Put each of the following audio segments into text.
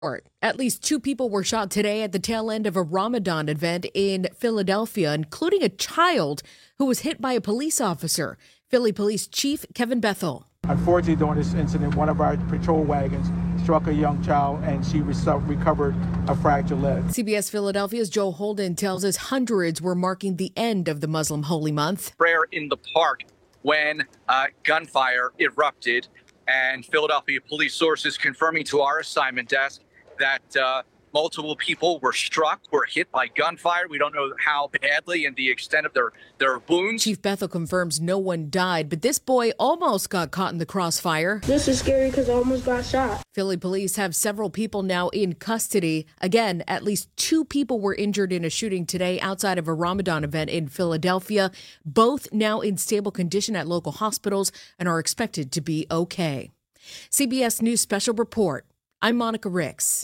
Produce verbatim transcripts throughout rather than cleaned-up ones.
At least two people were shot today at the tail end of a Ramadan event in Philadelphia, including a child who was hit by a police officer. Philly Police Chief Kevin Bethel. Unfortunately, during this incident, one of our patrol wagons struck a young child and she recovered a fractured leg. C B S Philadelphia's Joe Holden tells us hundreds were marking the end of the Muslim holy month. Prayer in the park when uh, gunfire erupted, and Philadelphia police sources confirming to our assignment desk that uh, multiple people were struck, were hit by gunfire. We don't know how badly and the extent of their, their wounds. Chief Bethel confirms no one died, but this boy almost got caught in the crossfire. This is scary because I almost got shot. Philly police have several people now in custody. Again, at least two people were injured in a shooting today outside of a Ramadan event in Philadelphia. Both now in stable condition at local hospitals and are expected to be okay. C B S News Special Report. I'm Monica Ricks.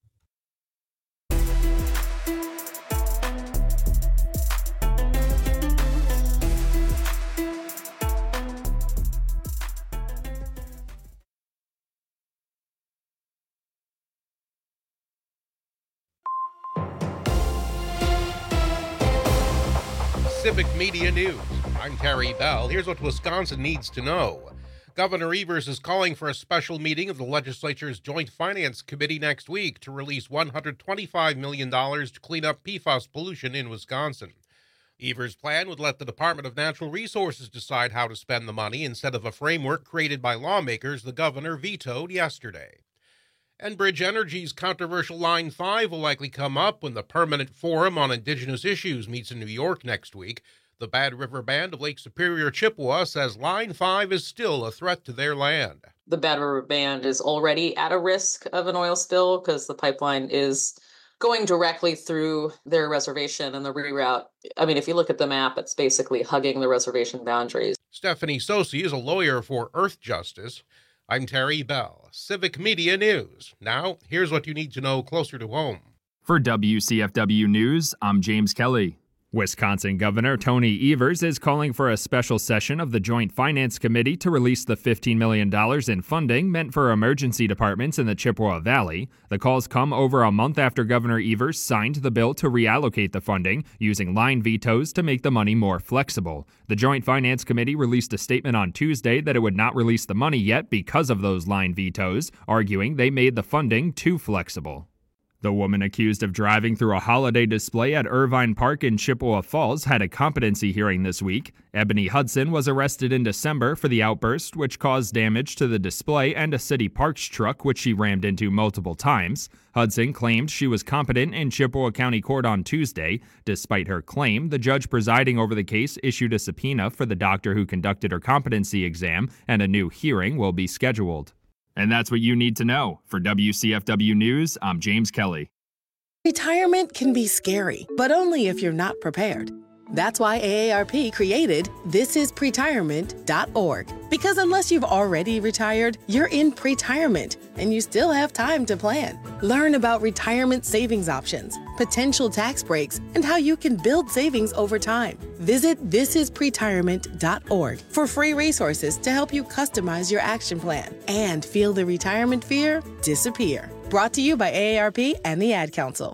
Civic Media News. I'm Terry Bell. Here's what Wisconsin needs to know. Governor Evers is calling for a special meeting of the legislature's Joint Finance Committee next week to release one hundred twenty-five million dollars to clean up P FAS pollution in Wisconsin. Evers' plan would let the Department of Natural Resources decide how to spend the money instead of a framework created by lawmakers the governor vetoed yesterday. Enbridge Energy's controversial Line five will likely come up when the Permanent Forum on Indigenous Issues meets in New York next week. The Bad River Band of Lake Superior, Chippewa, says Line five is still a threat to their land. The Bad River Band is already at a risk of an oil spill because the pipeline is going directly through their reservation, and the reroute, I mean, if you look at the map, it's basically hugging the reservation boundaries. Stephanie Sosi is a lawyer for Earth Justice. I'm Terry Bell, Civic Media News. Now, here's what you need to know closer to home. For W C F W News, I'm James Kelly. Wisconsin Governor Tony Evers is calling for a special session of the Joint Finance Committee to release the fifteen million dollars in funding meant for emergency departments in the Chippewa Valley. The calls come over a month after Governor Evers signed the bill to reallocate the funding, using line vetoes to make the money more flexible. The Joint Finance Committee released a statement on Tuesday that it would not release the money yet because of those line vetoes, arguing they made the funding too flexible. The woman accused of driving through a holiday display at Irvine Park in Chippewa Falls had a competency hearing this week. Ebony Hudson was arrested in December for the outburst, which caused damage to the display and a city parks truck, which she rammed into multiple times. Hudson claimed she was competent in Chippewa County Court on Tuesday. Despite her claim, the judge presiding over the case issued a subpoena for the doctor who conducted her competency exam, and a new hearing will be scheduled. And that's what you need to know. For W C F W News, I'm James Kelly. Retirement can be scary, but only if you're not prepared. That's why A A R P created this is pretirement dot org. Because unless you've already retired, you're in pretirement, and you still have time to plan. Learn about retirement savings options, potential tax breaks, and how you can build savings over time. Visit this is pretirement dot org for free resources to help you customize your action plan and feel the retirement fear disappear. Brought to you by A A R P and the Ad Council.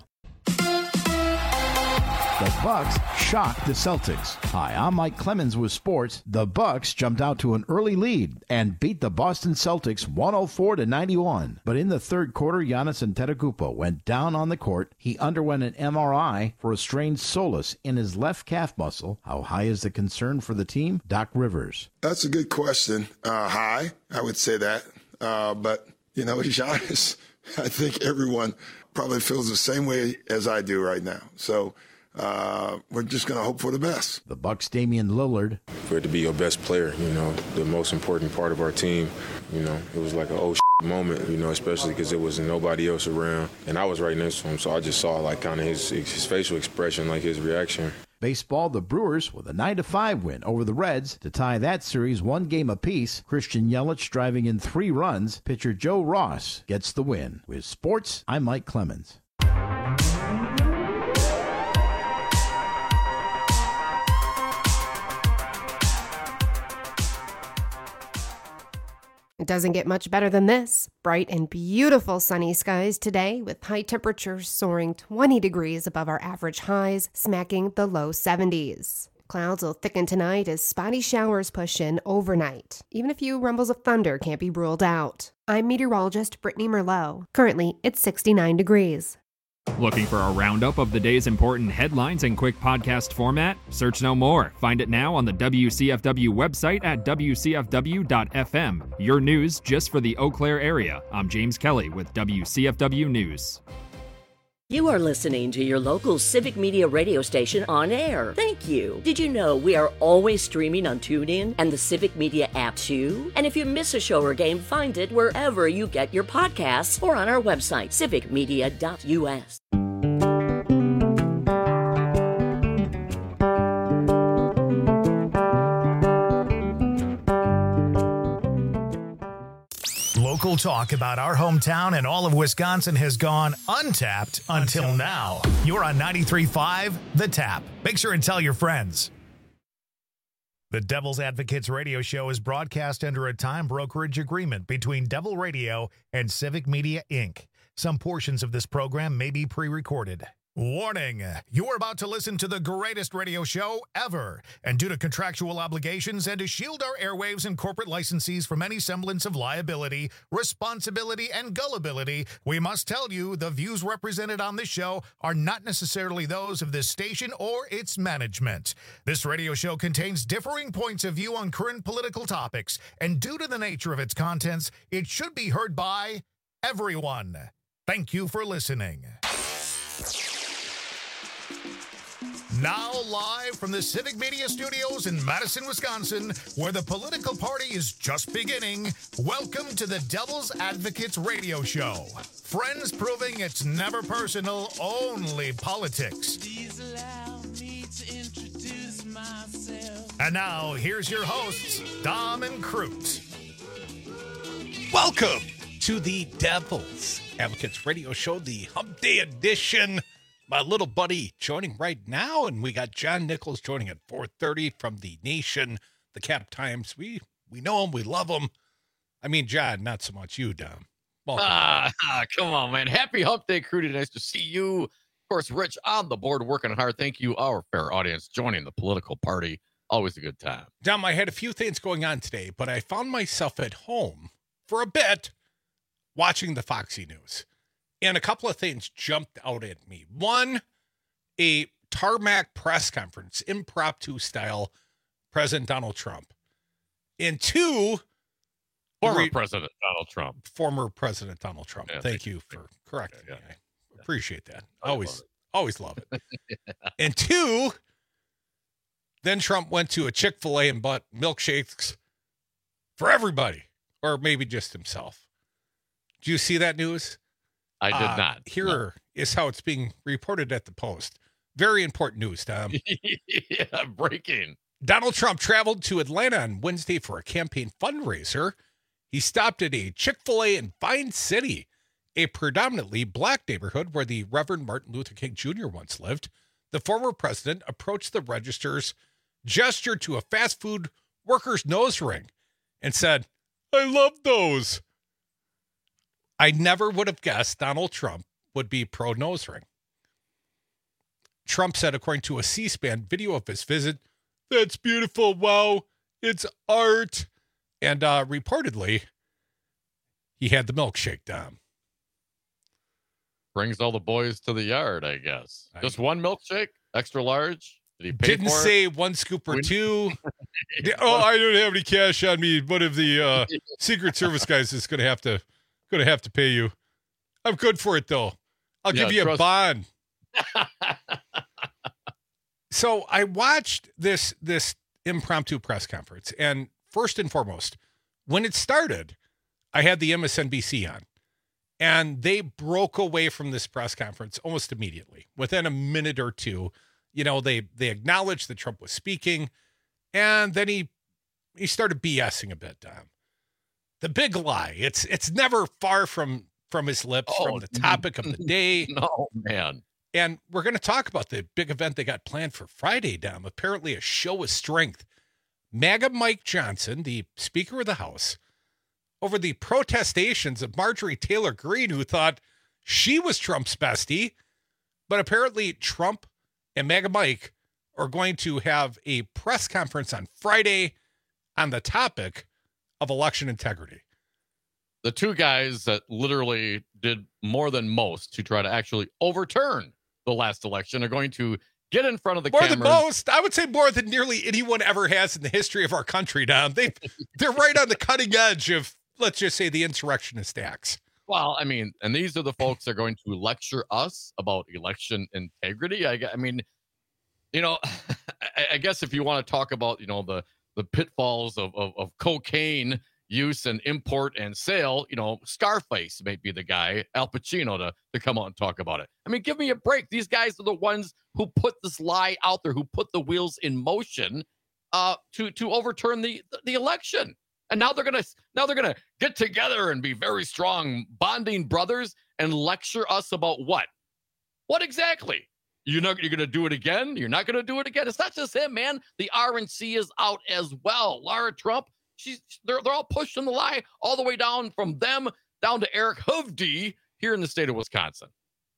The Bucks shocked the Celtics. Hi, I'm Mike Clemens with sports. The Bucks jumped out to an early lead and beat the Boston Celtics one oh four to ninety-one. But in the third quarter, Giannis Antetokounmpo went down on the court. He underwent an M R I for a strained soleus in his left calf muscle. How high is the concern for the team? Doc Rivers. That's a good question. Uh, high, I would say that. Uh, but, you know, Giannis, I think everyone probably feels the same way as I do right now. So, Uh, we're just going to hope for the best. The Bucks' Damian Lillard. For it to be your best player, you know, the most important part of our team, you know, it was like a oh shit moment, you know, especially because there was nobody else around. And I was right next to him, so I just saw like kind of his, his facial expression, like his reaction. Baseball, the Brewers with a nine to five win over the Reds to tie that series one game apiece. Christian Yelich driving in three runs. Pitcher Joe Ross gets the win. With sports, I'm Mike Clemens. It doesn't get much better than this. Bright and beautiful sunny skies today with high temperatures soaring twenty degrees above our average highs, smacking the low seventies. Clouds will thicken tonight as spotty showers push in overnight. Even a few rumbles of thunder can't be ruled out. I'm meteorologist Brittany Merlot. Currently, it's sixty-nine degrees. Looking for a roundup of the day's important headlines in quick podcast format? Search no more. Find it now on the W C F W website at W C F W dot F M. Your news just for the Eau Claire area. I'm James Kelly with W C F W News. You are listening to your local Civic Media radio station on air. Thank you. Did you know we are always streaming on TuneIn and the Civic Media app too? And if you miss a show or game, find it wherever you get your podcasts or on our website, civic media dot U S. Local talk about our hometown and all of Wisconsin has gone untapped until now. You're on ninety-three point five The Tap. Make sure and tell your friends. The Devil's Advocates radio show is broadcast under a time brokerage agreement between Devil Radio and Civic Media, Incorporated. Some portions of this program may be pre-recorded. Warning, you're about to listen to the greatest radio show ever. And due to contractual obligations and to shield our airwaves and corporate licensees from any semblance of liability, responsibility, and gullibility, we must tell you the views represented on this show are not necessarily those of this station or its management. This radio show contains differing points of view on current political topics, and due to the nature of its contents, it should be heard by everyone. Thank you for listening. Now live from the Civic Media Studios in Madison, Wisconsin, where the political party is just beginning, welcome to the Devil's Advocates radio show. Friends proving it's never personal, only politics. Please allow me to introduce myself. And now, here's your hosts, Dom and Crute. Welcome to the Devil's Advocates radio show, the Hump Day edition. My little buddy joining right now, and we got John Nichols joining at four thirty from the Nation, the Cap Times. We we know him, we love him. I mean, John, not so much you, Dom. Welcome. Ah, come on, man. Happy Hump Day, Crew. Nice to see you. Of course, Rich on the board, working hard. Thank you, our fair audience, joining the political party. Always a good time. Dom, I had a few things going on today, but I found myself at home for a bit watching the Foxy News. And a couple of things jumped out at me. One, a tarmac press conference, impromptu style, President Donald Trump. And two, former re- President Donald Trump. Former President Donald Trump. Yeah, thank you for correcting yeah, me. yeah. I appreciate that. I always, love always love it. yeah. And two, then Trump went to a Chick-fil-A and bought milkshakes for everybody, or maybe just himself. Do you see that news? I did uh, not. Here no. is how it's being reported at the Post. Very important news, Tom. yeah, breaking. Donald Trump traveled to Atlanta on Wednesday for a campaign fundraiser. He stopped at a Chick-fil-A in Vine City, a predominantly black neighborhood where the Reverend Martin Luther King Junior once lived. The former president approached the registers, gestured to a fast food worker's nose ring, and said, "I love those." I never would have guessed Donald Trump would be pro-nose ring. Trump said, according to a C-SPAN video of his visit, "That's beautiful. Wow, it's art." And uh, reportedly, he had the milkshake down. Brings all the boys to the yard, I guess. Just I, one milkshake, extra large. Did he pay didn't for say it? one scoop or two. oh, I don't have any cash on me. One of the uh, Secret Service guys is going to have to. Going to have to pay you. I'm good for it, though. I'll yeah, give you trust- a bond. So I watched this this impromptu press conference, and first and foremost, when it started, I had the M S N B C on, and they broke away from this press conference almost immediately. Within a minute or two, you know, they they acknowledged that Trump was speaking, and then he he started BSing a bit, Dom. The big lie. It's it's never far from from his lips, oh, from the topic of the day. No, man. And we're going to talk about the big event they got planned for Friday, Dom. Apparently a show of strength. MAGA Mike Johnson, the Speaker of the House, over the protestations of Marjorie Taylor Greene, who thought she was Trump's bestie. But apparently Trump and MAGA Mike are going to have a press conference on Friday on the topic of election integrity. The two guys that literally did more than most to try to actually overturn the last election are going to get in front of the more cameras. More than most. I would say more than nearly anyone ever has in the history of our country now. They, they're right on the cutting edge of, let's just say, the insurrectionist acts. Well, I mean, and these are the folks that are going to lecture us about election integrity. I, I mean, you know, I, I guess if you want to talk about, you know, the the pitfalls of, of, of cocaine use and import and sale, you know, Scarface may be the guy, Al Pacino, to, to come out and talk about it. I mean, give me a break. These guys are the ones who put this lie out there, who put the wheels in motion uh, to to overturn the the election. And now they're gonna now they're gonna get together and be very strong bonding brothers and lecture us about what? What exactly? You're not you're gonna do it again? You're not gonna do it again? It's not just him, man. The R N C is out as well. Lara Trump, she's they're they're all pushing the lie all the way down from them down to Eric Hovde here in the state of Wisconsin.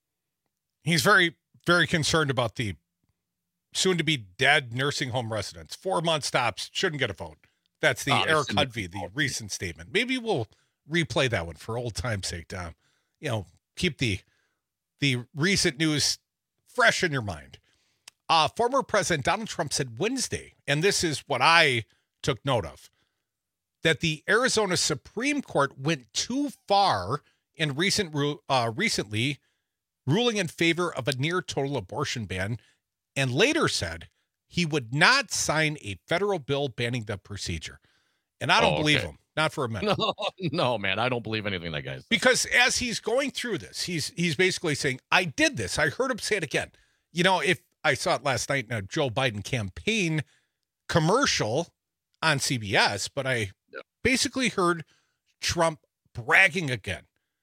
He's very, very concerned about the soon to be dead nursing home residents. Four month stops, shouldn't get a vote. That's the Oh, Eric that's- Hudvey, the recent statement. Maybe we'll replay that one for old time's sake, Tom. You know, keep the the recent news fresh in your mind. Uh, former President Donald Trump said Wednesday, and this is what I took note of, that the Arizona Supreme Court went too far in recent ru- uh, recently ruling in favor of a near total abortion ban, and later said he would not sign a federal bill banning the procedure. And I don't Oh, believe okay. him, not for a minute. No, no, man, I don't believe anything that guy's. Because as he's going through this, he's he's basically saying, I did this. I heard him say it again. You know, if I saw it last night in a Joe Biden campaign commercial on C B S, but I Yeah. basically heard Trump bragging again.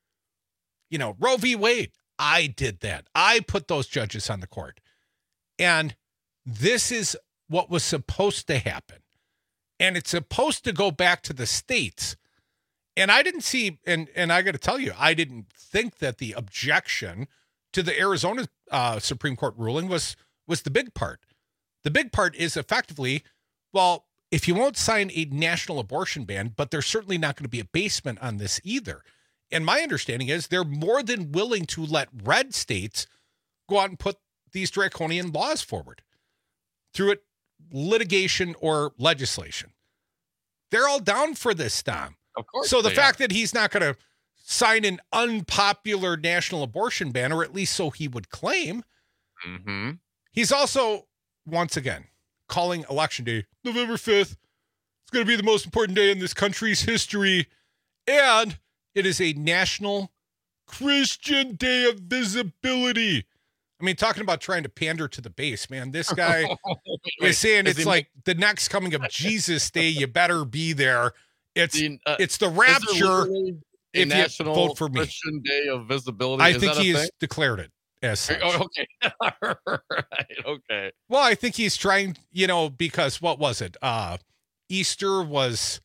You know, Roe v. Wade, I did that. I put those judges on the court. And this is what was supposed to happen. And it's supposed to go back to the states. And I didn't see, and, and I got to tell you, I didn't think that the objection to the Arizona uh, Supreme Court ruling was, was the big part. The big part is effectively, well, if you won't sign a national abortion ban, but there's certainly not going to be a basement on this either. And my understanding is they're more than willing to let red states go out and put these draconian laws forward through it, litigation or legislation. They're all down for this, Tom. Of course. So the they fact are. that he's not going to sign an unpopular national abortion ban, or at least so he would claim, Mm-hmm. he's also, once again, calling Election Day November fifth. It's going to be the most important day in this country's history. And it is a national Christian day of visibility. I mean, talking about trying to pander to the base, man. This guy Wait, is saying is it's he like the next coming of Jesus Day. You better be there. It's The, uh, it's the Is there rapture. literally a If you national vote for me, Christian Day of visibility. I Is think that a he has thing? declared it as such. Oh, okay. All right. Okay. Well, I think he's trying, you know, because what was it? Uh, Easter was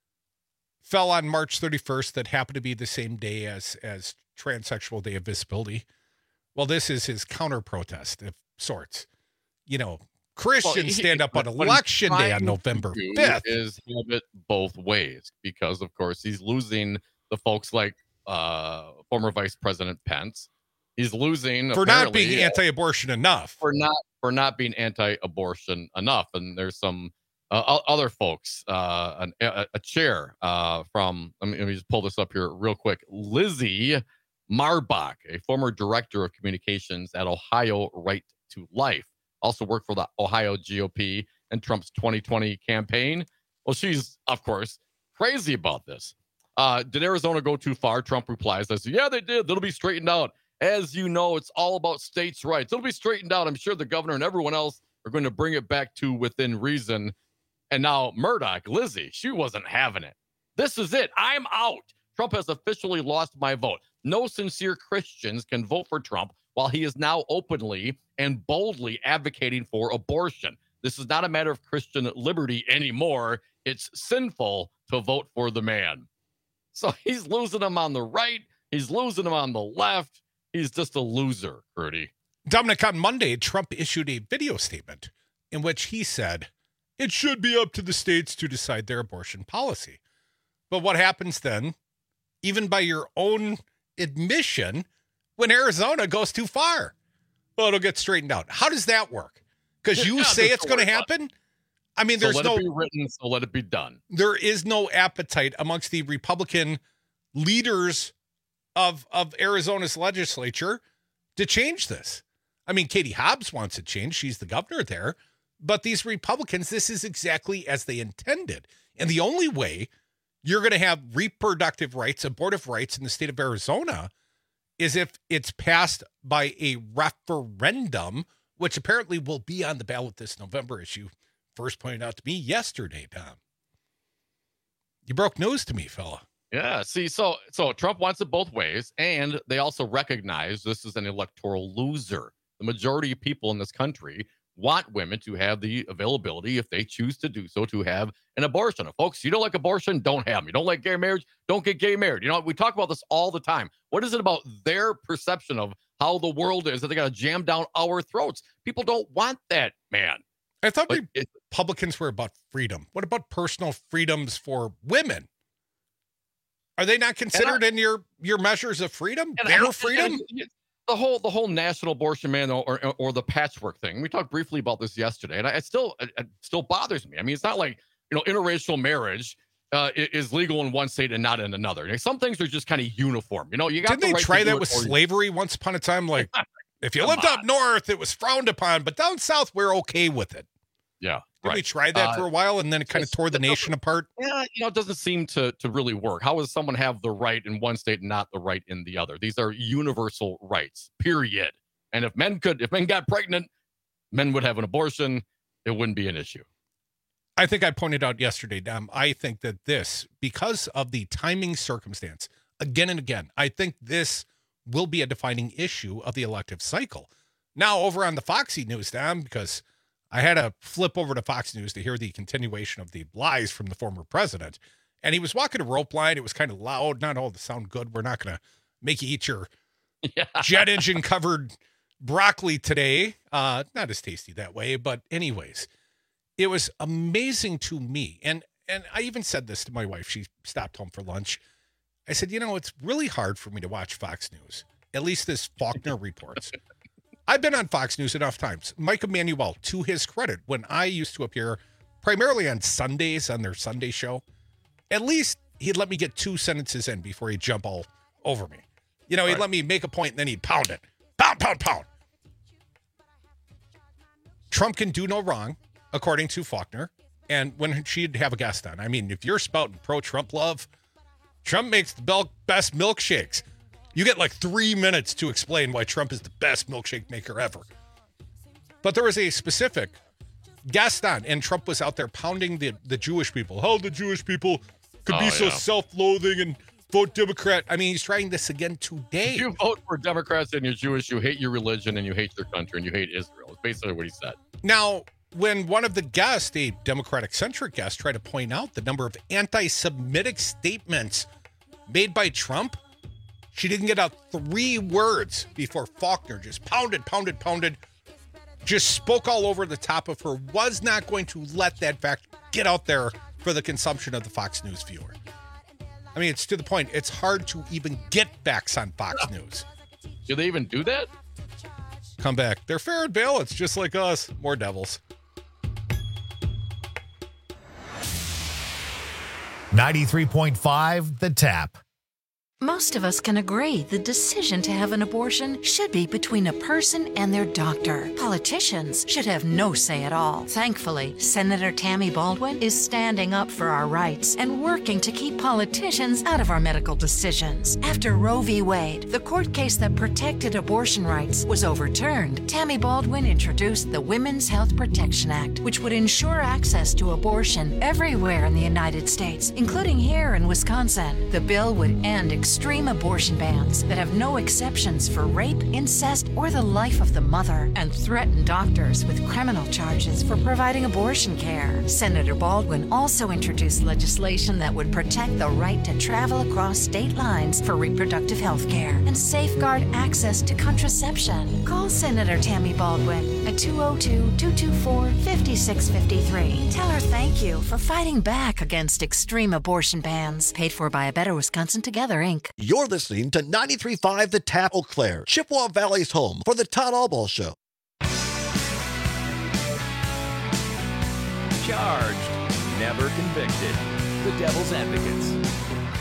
fell on March thirty-first. That happened to be the same day as as Transsexual Day of Visibility. Well, this is his counter protest of sorts. You know, Christians Well, he- stand up on what he's election day trying on to November do fifth. Is have it both ways, because of course he's losing the folks like uh, former Vice President Pence. He's losing For not apparently, being anti-abortion enough. for not for not being anti-abortion enough. And there's some uh, o- other folks, uh, an, a, a chair uh, from, let me, let me just pull this up here real quick. Lizzie Marbach, a former director of communications at Ohio Right to Life, also worked for the Ohio G O P and Trump's twenty twenty campaign. Well, she's, of course, crazy about this. Uh, did Arizona go too far? Trump replies, I said, yeah, they did. That'll be straightened out. As you know, it's all about states' rights. It'll be straightened out. I'm sure the governor and everyone else are going to bring it back to within reason. And now Murdoch, Lizzie, she wasn't having it. This is it. I'm out. Trump has officially lost my vote. No sincere Christians can vote for Trump while he is now openly and boldly advocating for abortion. This is not a matter of Christian liberty anymore. It's sinful to vote for the man. So he's losing them on the right. He's losing them on the left. He's just a loser, Rudy. Dominic, on Monday, Trump issued a video statement in which he said, it should be up to the states to decide their abortion policy. But what happens then, even by your own admission, when Arizona goes too far? Well, it'll get straightened out. How does that work? Because you Yeah, say it's going to happen? I mean, So there's let no it be written, so let it be done. there is no appetite amongst the Republican leaders of of Arizona's legislature to change this. I mean, Katie Hobbs wants it changed. She's the governor there. But these Republicans, this is exactly as they intended. And the only way you're going to have reproductive rights, abortive rights in the state of Arizona is if it's passed by a referendum, which apparently will be on the ballot this November, as you first pointed out to me yesterday, Tom. You broke news to me, fella. Yeah, see, so so Trump wants it both ways, and they also recognize this is an electoral loser. The majority of people in this country want women to have the availability, if they choose to do so, to have an abortion. And folks, you don't like abortion, don't have them. You don't like gay marriage, don't get gay married. You know, we talk about this all the time. What is it about their perception of how the world is that they got to jam down our throats? People don't want that, man. I thought But it- Republicans were about freedom. What about personal freedoms for women? Are they not considered in your, your measures of freedom? And I Their don't- freedom? and- and The whole the whole national abortion ban or, or or the patchwork thing. We talked briefly about this yesterday, and I, it still it, it still bothers me. I mean, it's not like, you know, interracial marriage uh, i- is legal in one state and not in another. And some things are just kind of uniform. You know, you got Didn't the they right to try do that it with or you- slavery once upon a time? Like, if you Come lived up on. north, it was frowned upon, but down south, we're okay with it. Yeah, Did right. we try that Uh, for a while, and then it kind of just- tore the it doesn't- nation apart? Yeah, you know, it doesn't seem to to really work. How does someone have the right in one state and not the right in the other? These are universal rights, period. And if men could, if men got pregnant, men would have an abortion. It wouldn't be an issue. I think I pointed out yesterday, Dom, I think that this, because of the timing circumstance, again and again, I think this will be a defining issue of the elective cycle. Now, over on the Foxy News, Dom, because I had to flip over to Fox News to hear the continuation of the lies from the former president, and he was walking a rope line. It was kind of loud, not all to sound good. We're not going to make you eat your Yeah. jet engine covered broccoli today. Uh, not as tasty that way, but anyways, it was amazing to me. And, and I even said this to my wife. She stopped home for lunch. I said, you know, it's really hard for me to watch Fox News, at least this Faulkner reports. I've been on Fox News enough times. Mike Emanuel, to his credit, when I used to appear primarily on Sundays on their Sunday show, at least he'd let me get two sentences in before he'd jump all over me. You know, he'd Right. let me make a point and then he'd pound it. Pound, pound, pound. Trump can do no wrong, according to Faulkner. And when she'd have a guest on, I mean, if you're spouting pro-Trump love, Trump makes the bel- best milkshakes. You get like three minutes to explain why Trump is the best milkshake maker ever. But there was a specific guest on, and Trump was out there pounding the, the Jewish people. How the Jewish people could Oh, be so yeah. self-loathing and vote Democrat. I mean, he's trying this again today. If you vote for Democrats and you're Jewish, you hate your religion and you hate your country and you hate Israel. It's basically what he said. Now, when one of the guests, a Democratic-centric guest, tried to point out the number of anti-Semitic statements made by Trump, she didn't get out three words before Faulkner just pounded, pounded, pounded, just spoke all over the top of her, was not going to let that fact get out there for the consumption of the Fox News viewer. I mean, it's to the point, it's hard to even get backs on Fox News. Do they even do that? Come back. They're fair and balanced, just like us. More devils. ninety-three point five The Tap. Most of us can agree the decision to have an abortion should be between a person and their doctor. Politicians should have no say at all. Thankfully, Senator Tammy Baldwin is standing up for our rights and working to keep politicians out of our medical decisions. After Roe v. Wade, the court case that protected abortion rights, was overturned, Tammy Baldwin introduced the Women's Health Protection Act, which would ensure access to abortion everywhere in the United States, including here in Wisconsin. The bill would end extreme abortion bans that have no exceptions for rape, incest, or the life of the mother, and threaten doctors with criminal charges for providing abortion care. Senator Baldwin also introduced legislation that would protect the right to travel across state lines for reproductive health care and safeguard access to contraception. Call Senator Tammy Baldwin at two oh two, two two four, five six five three. Tell her thank you for fighting back against extreme abortion bans. Paid for by A Better Wisconsin Together, Incorporated. You're listening to ninety-three point five The Tap, Eau Claire, Chippewa Valley's home for the Todd Allball Show. Charged, never convicted. The Devil's Advocates.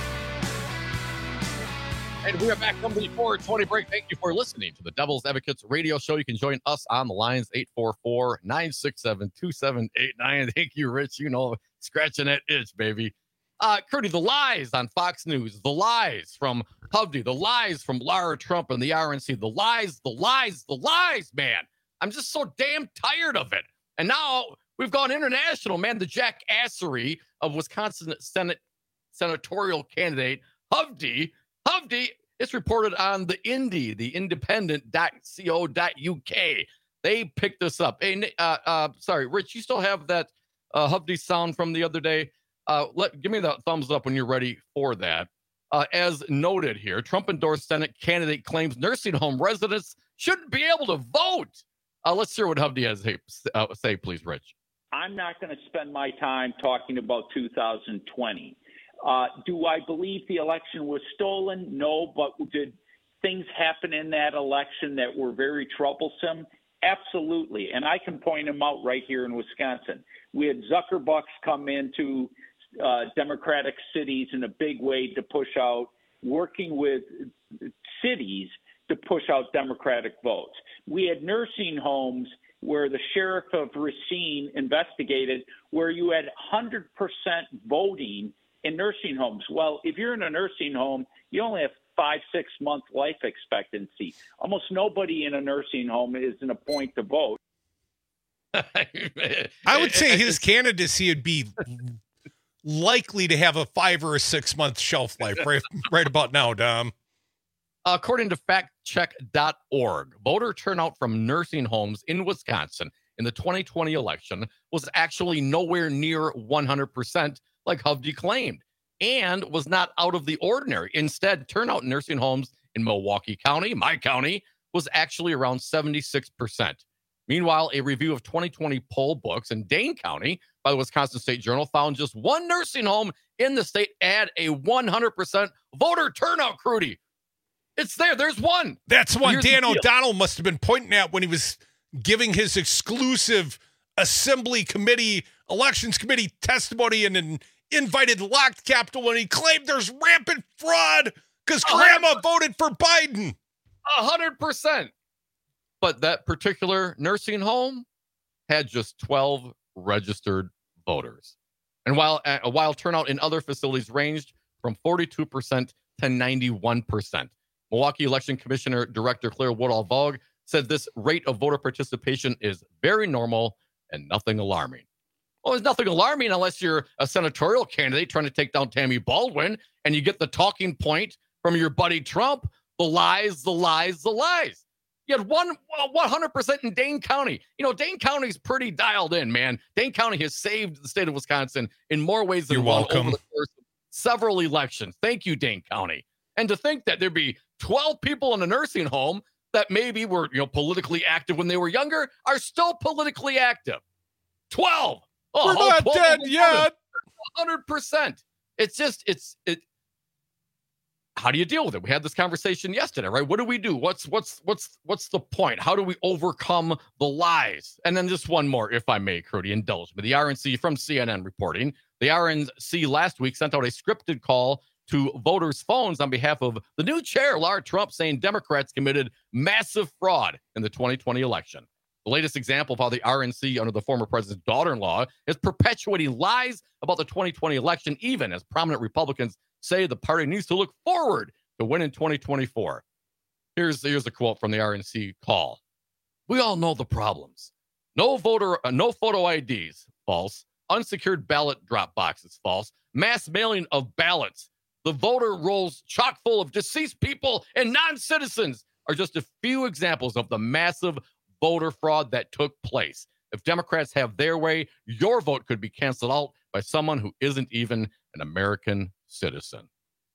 And we are back from the four twenty break. Thank you for listening to the Devil's Advocates radio show. You can join us on the lines, eight four four, nine six seven, two seven eight nine. Thank you, Rich. You know, scratching that itch, baby. Uh, Curdy, the lies on Fox News, the lies from Hovde, the lies from Lara Trump and the R N C, the lies, the lies, the lies, man. I'm just so damn tired of it. And now we've gone international, man. The jackassery of Wisconsin Senate senatorial candidate Hovde. Hovde, it's reported on the Indy, the independent dot co dot U K. They picked this up. Hey, uh, uh, sorry, Rich, you still have that uh, Hovde sound from the other day? Uh, let give me the thumbs up when you're ready for that. Uh, as noted here, Trump-endorsed Senate candidate claims nursing home residents shouldn't be able to vote. Uh, let's hear what Hovde has to uh, say, please, Rich. I'm not going to spend my time talking about two thousand twenty. Uh, do I believe the election was stolen? No, but did things happen in that election that were very troublesome? Absolutely, and I can point them out right here in Wisconsin. We had Zuckerbucks come into uh, Democratic cities in a big way to push out, working with cities to push out Democratic votes. We had nursing homes where the sheriff of Racine investigated, where you had one hundred percent voting in nursing homes. Well, if you're in a nursing home, you only have five, six month life expectancy. Almost nobody in a nursing home is in a point to vote. I would say his candidacy would be likely to have a five or a six month shelf life right, right about now, Dom. According to fact check dot org, voter turnout from nursing homes in Wisconsin in the twenty twenty election was actually nowhere near one hundred percent like Hovde claimed, and was not out of the ordinary. Instead, turnout in nursing homes in Milwaukee County, my county, was actually around seventy-six percent. Meanwhile, a review of twenty twenty poll books in Dane County by the Wisconsin State Journal found just one nursing home in the state had a one hundred percent voter turnout, Crudy. It's there. There's one. That's one Dan O'Donnell must have been pointing at when he was giving his exclusive Assembly Committee, Elections Committee testimony in an invited locked capital when he claimed there's rampant fraud because grandma voted for Biden. A hundred percent. But that particular nursing home had just twelve registered voters. And while uh, while turnout in other facilities ranged from forty-two percent to ninety-one percent. Milwaukee Election Commissioner Director Claire Woodall-Vogt said this rate of voter participation is very normal and nothing alarming. Well, there's nothing alarming unless you're a senatorial candidate trying to take down Tammy Baldwin and you get the talking point from your buddy Trump, the lies, the lies, the lies. You had one, one hundred percent in Dane County. You know, Dane County's pretty dialed in, man. Dane County has saved the state of Wisconsin in more ways than You're one welcome. over the course of several elections. Thank you, Dane County. And to think that there'd be twelve people in a nursing home that maybe were, you know, politically active when they were younger are still politically active. twelve. Oh, We're not dead yet. one hundred percent. It's just, it's, it. How do you deal with it? We had this conversation yesterday, right? What do we do? What's, what's, what's, what's the point? How do we overcome the lies? And then just one more, if I may, Crudy, indulge me. The R N C from C N N reporting, the R N C last week sent out a scripted call to voters' phones on behalf of the new chair, Lara Trump, saying Democrats committed massive fraud in the twenty twenty election. The latest example of how the R N C, under the former president's daughter-in-law, is perpetuating lies about the twenty twenty election, even as prominent Republicans say the party needs to look forward to win in twenty twenty-four. Here's, here's a quote from the R N C call. We all know the problems. No voter, uh, no photo I Ds, false. Unsecured ballot drop boxes, false. Mass mailing of ballots, The voter rolls chock full of deceased people and non-citizens are just a few examples of the massive voter fraud that took place. If Democrats have their way, your vote could be canceled out by someone who isn't even an American citizen.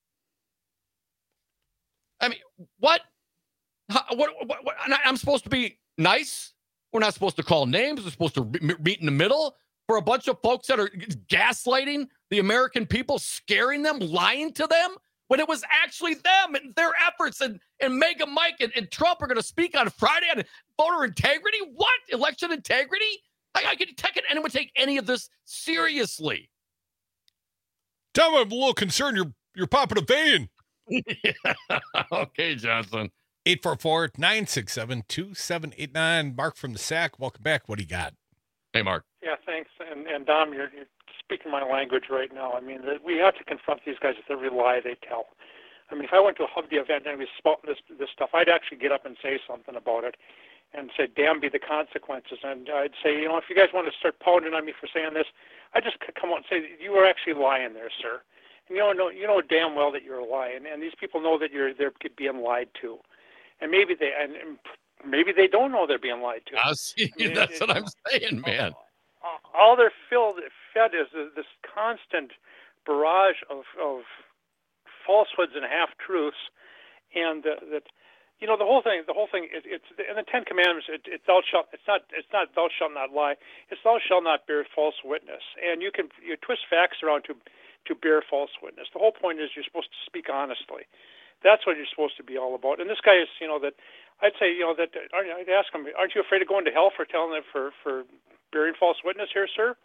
I mean, what? How, what, what, what? I'm supposed to be nice? We're not supposed to call names. We're supposed to meet in the middle for a bunch of folks that are gaslighting the American people, scaring them, lying to them, when it was actually them and their efforts. And, and Mega Mike and, and Trump are going to speak on Friday on voter integrity. What? Election integrity? I, I can take it. Anyone take any of this seriously? Tom, I'm a little concerned you're, you're popping a vein. Yeah. Okay, Johnson. eight four four, nine six seven, two seven eight nine. Mark from the S A C. Welcome back. What do you got? Hey, Mark. Yeah, thanks. And, and Dom, you're, you're speaking my language right now. I mean, the, we have to confront these guys with every lie they tell. I mean, if I went to a Hubby event and we spouting this, this stuff, I'd actually get up and say something about it and say, damn be the consequences. And I'd say, you know, if you guys want to start pounding on me for saying this, I'd just come out and say, you were actually lying there, sir. And you know, you know damn well that you're lying, and these people know that you're they're being lied to, and maybe they and, and maybe they don't know they're being lied to. I see, I mean, that's it, what I'm saying, man. All they're filled fed is this constant barrage of of falsehoods and half truths, and uh, that you know the whole thing. The whole thing. It, it's in the Ten Commandments. It, it's thou shalt. It's not. It's not thou shalt not lie. It's thou shalt not bear false witness. And you can you twist facts around to. to bear false witness. The whole point is you're supposed to speak honestly. That's what you're supposed to be all about. And this guy is, you know, that I'd say, you know, that I'd ask him, aren't you afraid of going to hell for telling them for, for bearing false witness here, sir?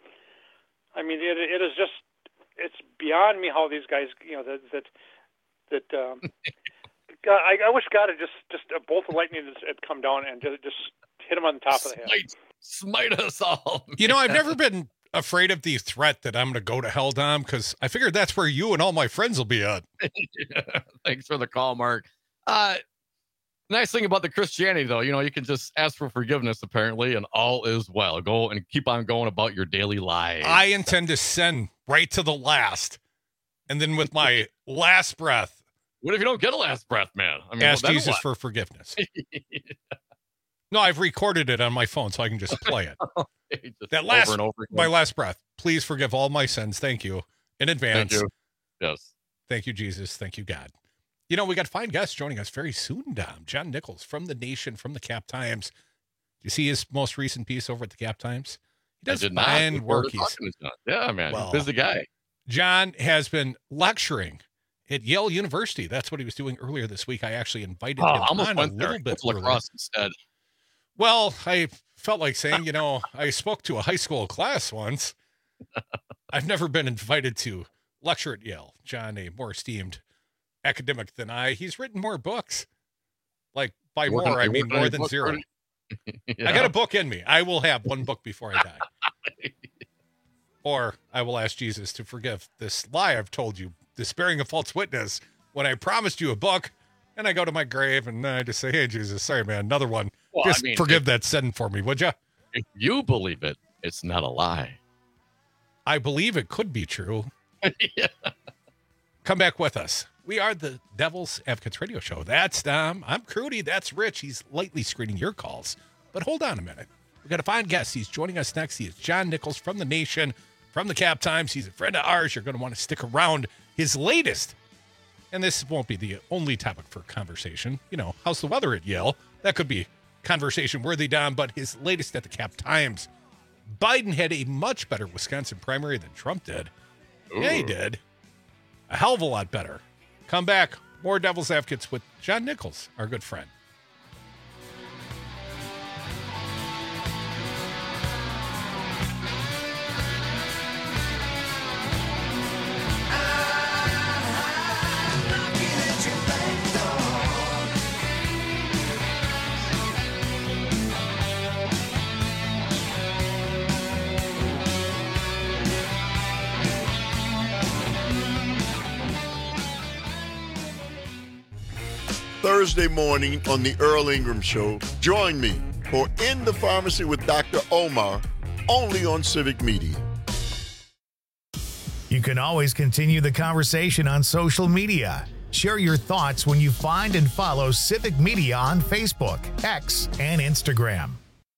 I mean, it, it is just, it's beyond me how these guys, you know, that, that, that, um, God, I, I wish God had just, just a bolt of lightning had come down and just, just hit him on the top of the head. Smite, smite us all. You know, I've never been afraid of the threat that I'm going to go to hell, Dom, because I figured that's where you and all my friends will be at. Yeah, thanks for the call, Mark. Uh, nice thing about the Christianity, though, you know, you can just ask for forgiveness, apparently, and all is well. Go and keep on going about your daily lives. I intend to sin right to the last, and then with my last breath. What if you don't get a last breath, man? I mean, ask well, Jesus what? for forgiveness. Yeah. No, I've recorded it on my phone, so I can just play it. Just that last, over and over my last breath. Please forgive all my sins. Thank you in advance. Thank you. Yes. Thank you, Jesus. Thank you, God. You know, we got fine guests joining us very soon, Dom. John Nichols from The Nation, from the Cap Times. Do you see his most recent piece over at the Cap Times? He does fine work. Yeah, man. Well, busy guy. John has been lecturing at Yale University. That's what he was doing earlier this week. I actually invited oh, him almost on went a there. little bit lacrosse instead. Well, I felt like saying, you know, I spoke to a high school class once. I've never been invited to lecture at Yale. John, a more esteemed academic than I, he's written more books. Like by You're more, working, I mean more than book, zero. Yeah. I got a book in me. I will have one book before I die. Or I will ask Jesus to forgive this lie I've told you, this bearing a false witness, when I promised you a book, and I go to my grave and I just say, hey, Jesus, sorry, man, another one. Well, just I mean, forgive if, that sin for me, would you? If you believe it, it's not a lie. I believe it could be true. Yeah. Come back with us. We are the Devil's Advocates Radio Show. That's Dom. I'm Crudy. That's Rich. He's lightly screening your calls. But hold on a minute. We've got a fine guest. He's joining us next. He is John Nichols from The Nation, from the Cap Times. He's a friend of ours. You're going to want to stick around. His latest, and this won't be the only topic for conversation. You know, how's the weather at Yale? That could be conversation worthy, Dom, but his latest at the Cap Times. Biden had a much better Wisconsin primary than Trump did. Ooh. Yeah, he did. A hell of a lot better. Come back. More Devil's Advocates with John Nichols, our good friend. Thursday morning on the Earl Ingram Show. Join me for In the Pharmacy with Doctor Omar, only on Civic Media. You can always continue the conversation on social media. Share your thoughts when you find and follow Civic Media on Facebook, X, and Instagram.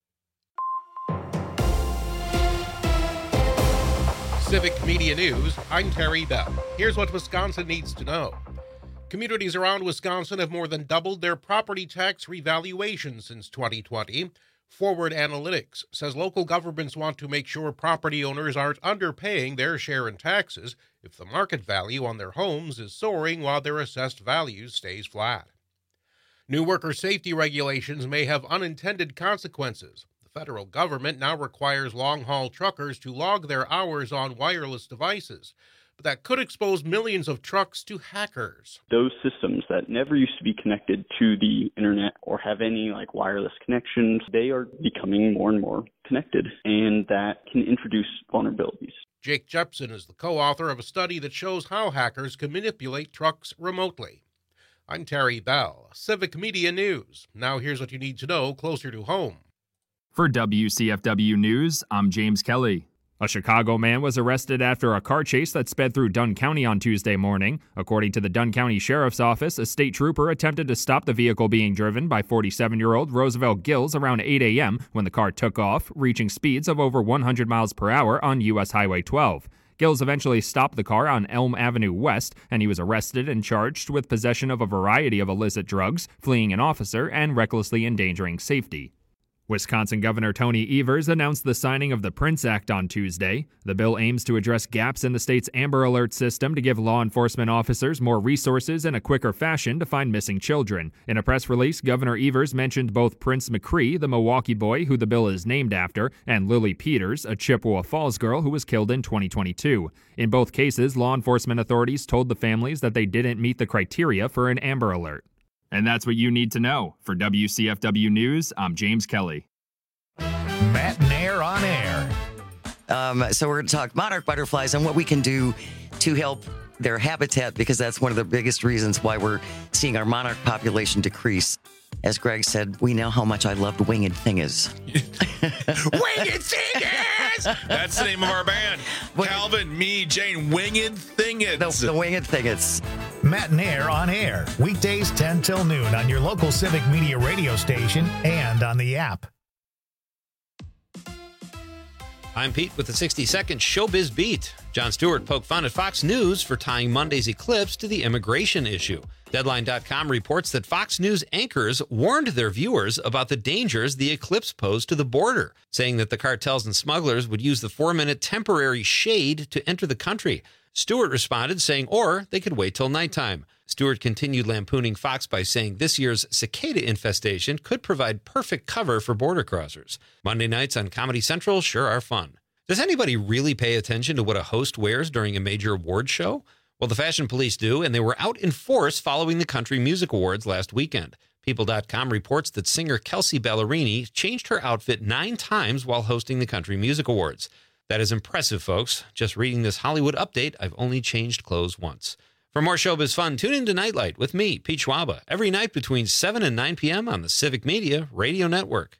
Civic Media News, I'm Terry Bell. Here's what Wisconsin needs to know. Communities around Wisconsin have more than doubled their property tax revaluation since twenty twenty. Forward Analytics says local governments want to make sure property owners aren't underpaying their share in taxes if the market value on their homes is soaring while their assessed value stays flat. New worker safety regulations may have unintended consequences. The federal government now requires long-haul truckers to log their hours on wireless devices, but that could expose millions of trucks to hackers. Those systems that never used to be connected to the internet or have any like wireless connections, they are becoming more and more connected, and that can introduce vulnerabilities. Jake Jepson is the co-author of a study that shows how hackers can manipulate trucks remotely. I'm Terry Bell, Civic Media News. Now here's what you need to know closer to home. For W C F W News, I'm James Kelly. A Chicago man was arrested after a car chase that sped through Dunn County on Tuesday morning. According to the Dunn County Sheriff's Office, a state trooper attempted to stop the vehicle being driven by forty-seven-year-old Roosevelt Gills around eight a.m. when the car took off, reaching speeds of over one hundred miles per hour on U S Highway twelve. Gills eventually stopped the car on Elm Avenue West, and he was arrested and charged with possession of a variety of illicit drugs, fleeing an officer, and recklessly endangering safety. Wisconsin Governor Tony Evers announced the signing of the Prince Act on Tuesday. The bill aims to address gaps in the state's Amber Alert system to give law enforcement officers more resources in a quicker fashion to find missing children. In a press release, Governor Evers mentioned both Prince McCree, the Milwaukee boy who the bill is named after, and Lily Peters, a Chippewa Falls girl who was killed in twenty twenty-two. In both cases, law enforcement authorities told the families that they didn't meet the criteria for an Amber Alert. And that's what you need to know. For W C F W News, I'm James Kelly. Matt and Air on Air. Um, so we're going to talk monarch butterflies and what we can do to help their habitat, because that's one of the biggest reasons why we're seeing our monarch population decrease. As Greg said, we know how much I loved Winged Thingers. Winged Thingers! That's the name of our band. Calvin, me, Jane, Winged Thingers. The, the Winged Thingers. Matt and Air on Air. Weekdays ten till noon on your local Civic Media radio station and on the app. I'm Pete with the sixty-second Showbiz Beat. Jon Stewart poked fun at Fox News for tying Monday's eclipse to the immigration issue. Deadline dot com reports that Fox News anchors warned their viewers about the dangers the eclipse posed to the border, saying that the cartels and smugglers would use the four-minute temporary shade to enter the country. Stewart responded, saying, or they could wait till nighttime. Stewart continued lampooning Fox by saying this year's cicada infestation could provide perfect cover for border crossers. Monday nights on Comedy Central sure are fun. Does anybody really pay attention to what a host wears during a major award show? Well, the Fashion Police do, and they were out in force following the Country Music Awards last weekend. People dot com reports that singer Kelsea Ballerini changed her outfit nine times while hosting the Country Music Awards. That is impressive, folks. Just reading this Hollywood update, I've only changed clothes once. For more showbiz fun, tune in to Nightlight with me, Pete Schwaba, every night between seven and nine p.m. on the Civic Media Radio Network.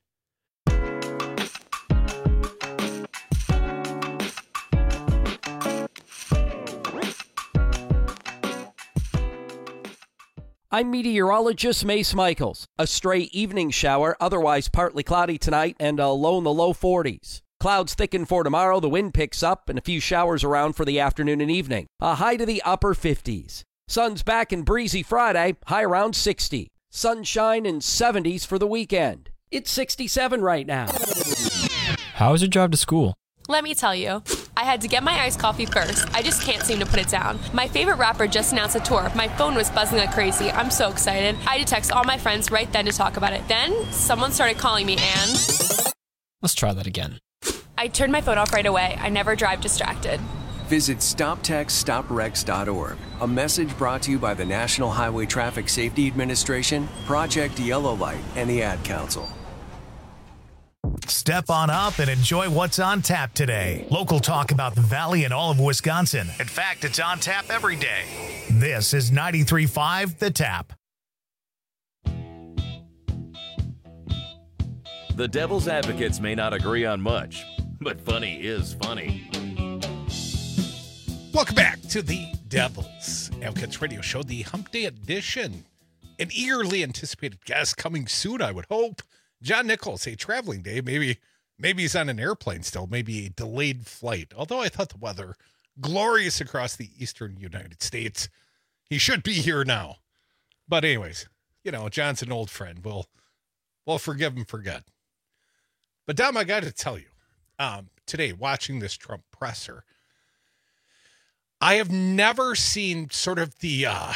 I'm meteorologist Mace Michaels. A stray evening shower, otherwise partly cloudy tonight, and a low in the low forties. Clouds thicken for tomorrow, the wind picks up, and a few showers around for the afternoon and evening. A high to the upper fifties. Sun's back and breezy Friday, high around sixty. Sunshine and seventies for the weekend. It's sixty-seven right now. How was your drive to school? Let me tell you, I had to get my iced coffee first. I just can't seem to put it down. My favorite rapper just announced a tour. My phone was buzzing like crazy. I'm so excited. I had to text all my friends right then to talk about it. Then, someone started calling me and... Let's try that again. I turned my phone off right away. I never drive distracted. Visit stop text stop wrecks dot org. A message brought to you by the National Highway Traffic Safety Administration, Project Yellow Light, and the Ad Council. Step on up and enjoy what's on tap today. Local talk about the Valley and all of Wisconsin. In fact, it's on tap every day. This is ninety-three point five The Tap. The Devil's Advocates may not agree on much, but funny is funny. Welcome back to the Devil's Advocates Radio Show, the Hump Day edition. An eagerly anticipated guest coming soon, I would hope. John Nichols, a traveling day. Maybe maybe he's on an airplane still, maybe a delayed flight. Although I thought the weather glorious across the eastern United States. He should be here now. But anyways, you know, John's an old friend. We'll, we'll forgive and forget. But Dom, I got to tell you, um, today, watching this Trump presser, I have never seen sort of the uh,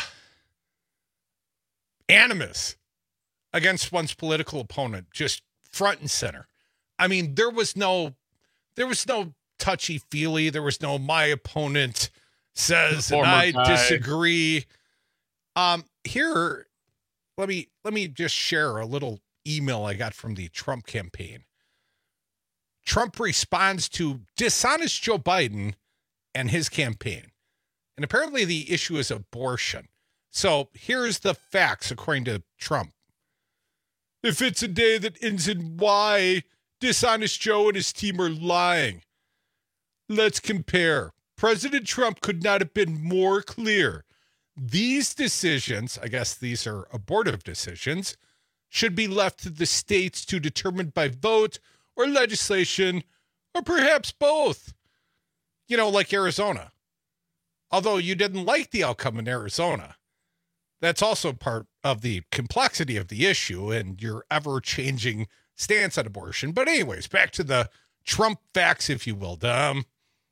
animus against one's political opponent just front and center. I mean, there was no, there was no touchy-feely. There was no my opponent says and I guy. disagree. Um, here, let me let me just share a little email I got from the Trump campaign. Trump responds to dishonest Joe Biden and his campaign. And apparently the issue is abortion. So here's the facts, according to Trump. If it's a day that ends in Y, dishonest Joe and his team are lying. Let's compare. President Trump could not have been more clear. These decisions, I guess these are abortive decisions, should be left to the states to determine by vote or legislation, or perhaps both. You know, like Arizona. Although you didn't like the outcome in Arizona. That's also part of the complexity of the issue and your ever-changing stance on abortion. But anyways, back to the Trump facts, if you will, Dom.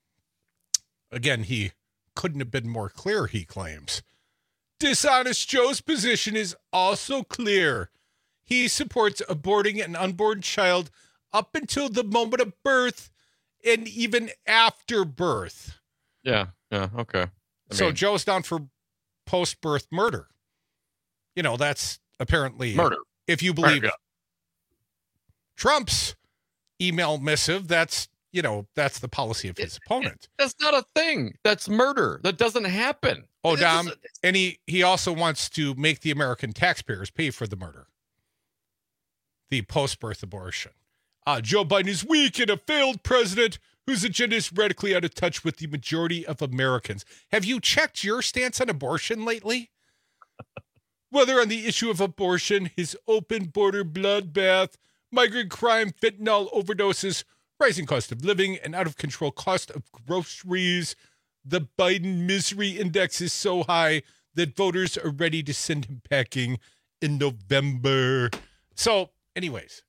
Again, he couldn't have been more clear, he claims. Dishonest Joe's position is also clear. He supports aborting an unborn child up until the moment of birth and even after birth. Yeah, yeah, okay. I so mean, Joe's down for post-birth murder. You know, that's apparently murder. If you believe Right, yeah. Trump's email missive, that's, you know, that's the policy of his opponent. That's not a thing. That's murder. That doesn't happen. Oh, It's Dom, just- and he, he also wants to make the American taxpayers pay for the murder. The post-birth abortion. Uh, Joe Biden is weak and a failed president whose agenda is radically out of touch with the majority of Americans. Have you checked your stance on abortion lately? Whether on the issue of abortion, his open border bloodbath, migrant crime, fentanyl overdoses, rising cost of living, and out of control cost of groceries, the Biden misery index is so high that voters are ready to send him packing in November. So, anyways,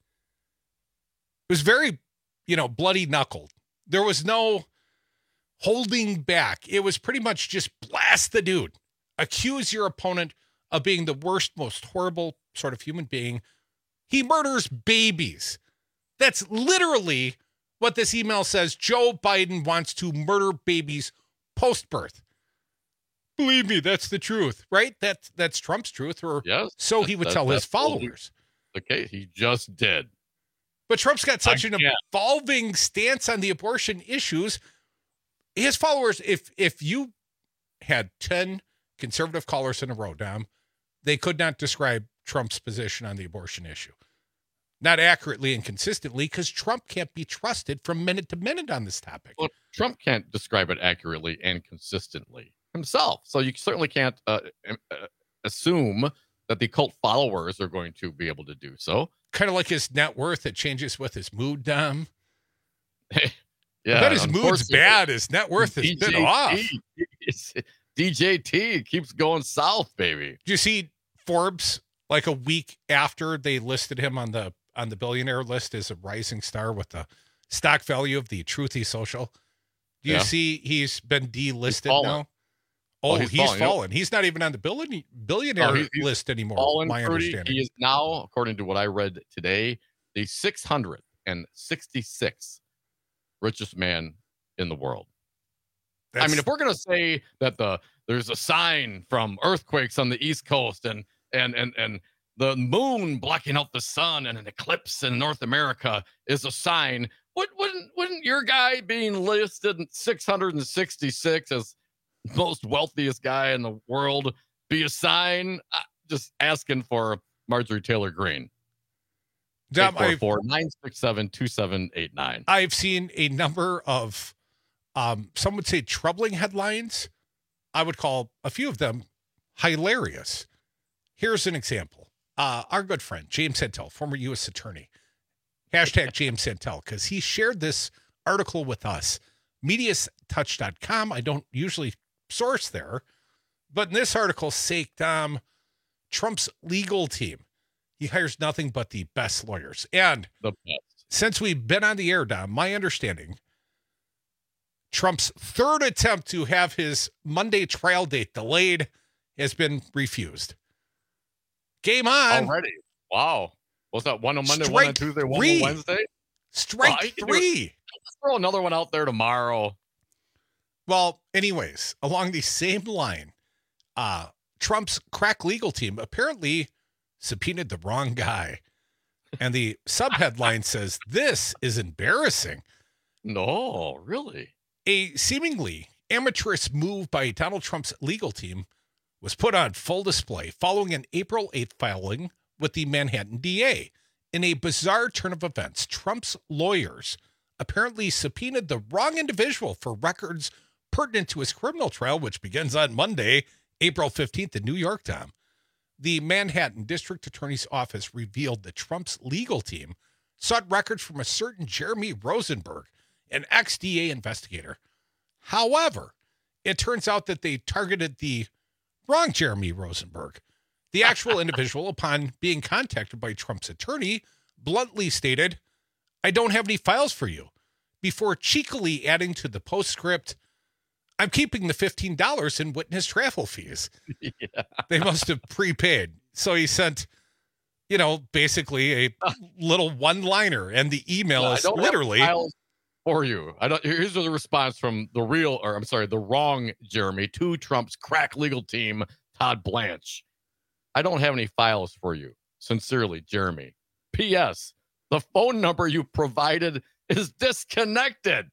it was very, you know, bloody knuckled. There was no holding back. It was pretty much just blast the dude. Accuse your opponent of being the worst, most horrible sort of human being. He murders babies. That's literally what this email says. Joe Biden wants to murder babies post-birth. Believe me, that's the truth, right? That's that's Trump's truth, or yes, so he would that- tell his that's followers. Okay, he just did. But Trump's got such an Again. evolving stance on the abortion issues. His followers, if if you had ten conservative callers in a row, Dom, they could not describe Trump's position on the abortion issue. Not accurately and consistently, because Trump can't be trusted from minute to minute on this topic. Well, Trump can't describe it accurately and consistently himself. So you certainly can't uh, uh, assume that the cult followers are going to be able to do so. Kind of like his net worth, it changes with his mood, Dom. Yeah, I bet his mood's unfortunately, bad. His net worth has been off. it's- D J T keeps going south, baby. Did you see Forbes like a week after they listed him on the on the billionaire list as a rising star with the stock value of the Truthy Social? Do you Yeah. see he's been delisted fallen. now? Oh, Oh, he's he's, fallen. fallen. Yep. He's not even on the billion, billionaire Oh, he's- he's list anymore. Fallen my Fruity, understanding. he is now, according to what I read today, the six hundred sixty-sixth richest man in the world. I That's- mean, if we're gonna say that the there's a sign from earthquakes on the East Coast and and and and the moon blocking out the sun and an eclipse in North America is a sign, would, wouldn't wouldn't your guy being listed in six hundred sixty-six as most wealthiest guy in the world be a sign? Uh, just asking for Marjorie Taylor Greene. Dom, I've- four nine six seven two seven eight nine. I've seen a number of um, some would say troubling headlines. I would call a few of them hilarious. Here's an example. Uh, our good friend, James Santel, former U S attorney, hashtag James Santel, because he shared this article with us. Medias touch dot com. I don't usually source there, but in this article, sake, um, Trump's legal team, he hires nothing but the best lawyers. And the best. Since we've been on the air, Dom, my understanding, Trump's third attempt to have his Monday trial date delayed has been refused. Game on. Already. Wow. What's that? One on Monday, Strike one on Tuesday, one three. on Wednesday? Strike Well, three. Let's throw another one out there tomorrow. Well, anyways, along the same line, uh, Trump's crack legal team apparently subpoenaed the wrong guy. And the subheadline says, "This is embarrassing." No, really? A seemingly amateurish move by Donald Trump's legal team was put on full display following an April eighth filing with the Manhattan D A. In a bizarre turn of events, Trump's lawyers apparently subpoenaed the wrong individual for records pertinent to his criminal trial, which begins on Monday, April fifteenth in New York, Tom. The Manhattan District Attorney's Office revealed that Trump's legal team sought records from a certain Jeremy Rosenberg, an ex-D A investigator. However, it turns out that they targeted the wrong Jeremy Rosenberg. The actual individual, upon being contacted by Trump's attorney, bluntly stated, "I don't have any files for you," before cheekily adding to the postscript, "I'm keeping the fifteen dollars in witness travel fees." Yeah. They must have prepaid. So he sent, you know, basically a little one-liner, and the email No, I is don't have literally files for you. I don't. Here's the response from the real, or I'm sorry, the wrong Jeremy to Trump's crack legal team, Todd Blanche. "I don't have any files for you. Sincerely, Jeremy. P S. The phone number you provided is disconnected.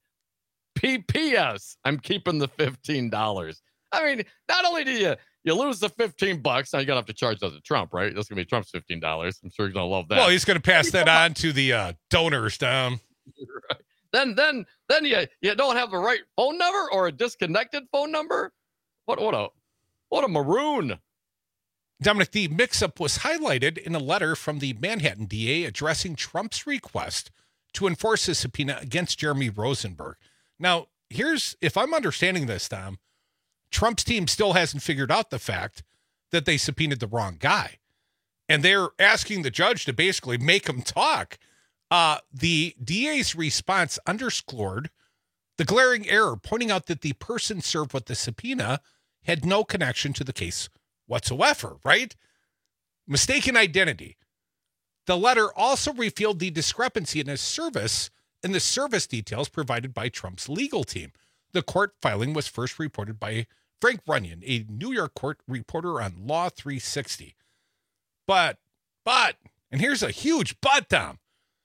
P P S. I'm keeping the fifteen dollars. I mean, not only do you you lose the fifteen bucks, now you gotta have to charge that to Trump, right? That's gonna be Trump's fifteen dollars. I'm sure he's gonna love that. Well, he's going to pass that on to the uh, donors, Tom. Right. Then, then, then you you don't have the right phone number or a disconnected phone number. What what a what a maroon. Dominic, the mix-up was highlighted in a letter from the Manhattan D A addressing Trump's request to enforce a subpoena against Jeremy Rosenberg. Now, here's, if I'm understanding this, Tom, Trump's team still hasn't figured out the fact that they subpoenaed the wrong guy. And they're asking the judge to basically make him talk. Uh, the D A's response underscored the glaring error, pointing out that the person served with the subpoena had no connection to the case whatsoever, right? Mistaken identity. The letter also revealed the discrepancy in his service in the service details provided by Trump's legal team. The court filing was first reported by Frank Runyon, a New York court reporter on Law three sixty. But, but, and here's a huge but, Tom.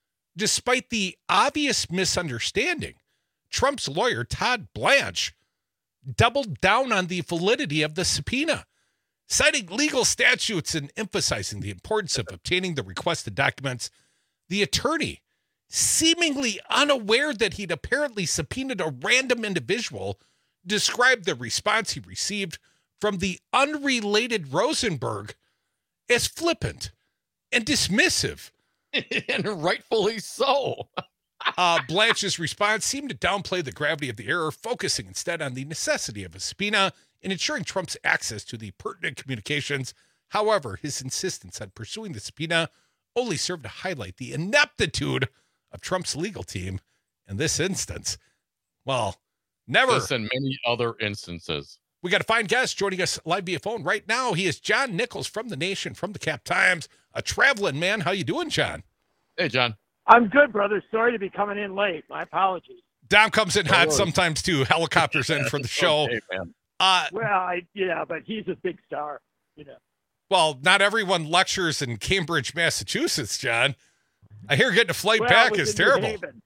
Despite the obvious misunderstanding, Trump's lawyer, Todd Blanche, doubled down on the validity of the subpoena, citing legal statutes and emphasizing the importance of obtaining the requested documents. The attorney, seemingly unaware that he'd apparently subpoenaed a random individual, described the response he received from the unrelated Rosenberg as flippant and dismissive. And rightfully so. uh, Blanche's response seemed to downplay the gravity of the error, focusing instead on the necessity of a subpoena and ensuring Trump's access to the pertinent communications. However, his insistence on pursuing the subpoena only served to highlight the ineptitude of Trump's legal team in this instance. Well, never. This and many other instances. We got a fine guest joining us live via phone right now. He is John Nichols from The Nation, from the Cap Times, a traveling man. How you doing, John? Hey, John. I'm good, brother. Sorry to be coming in late. My apologies. Dom comes in hot sometimes, too. Helicopters in for the show. Okay, man. Uh, well, I, yeah, but he's a big star, you know. Well, not everyone lectures in Cambridge, Massachusetts, John. I hear getting a flight well, back is terrible.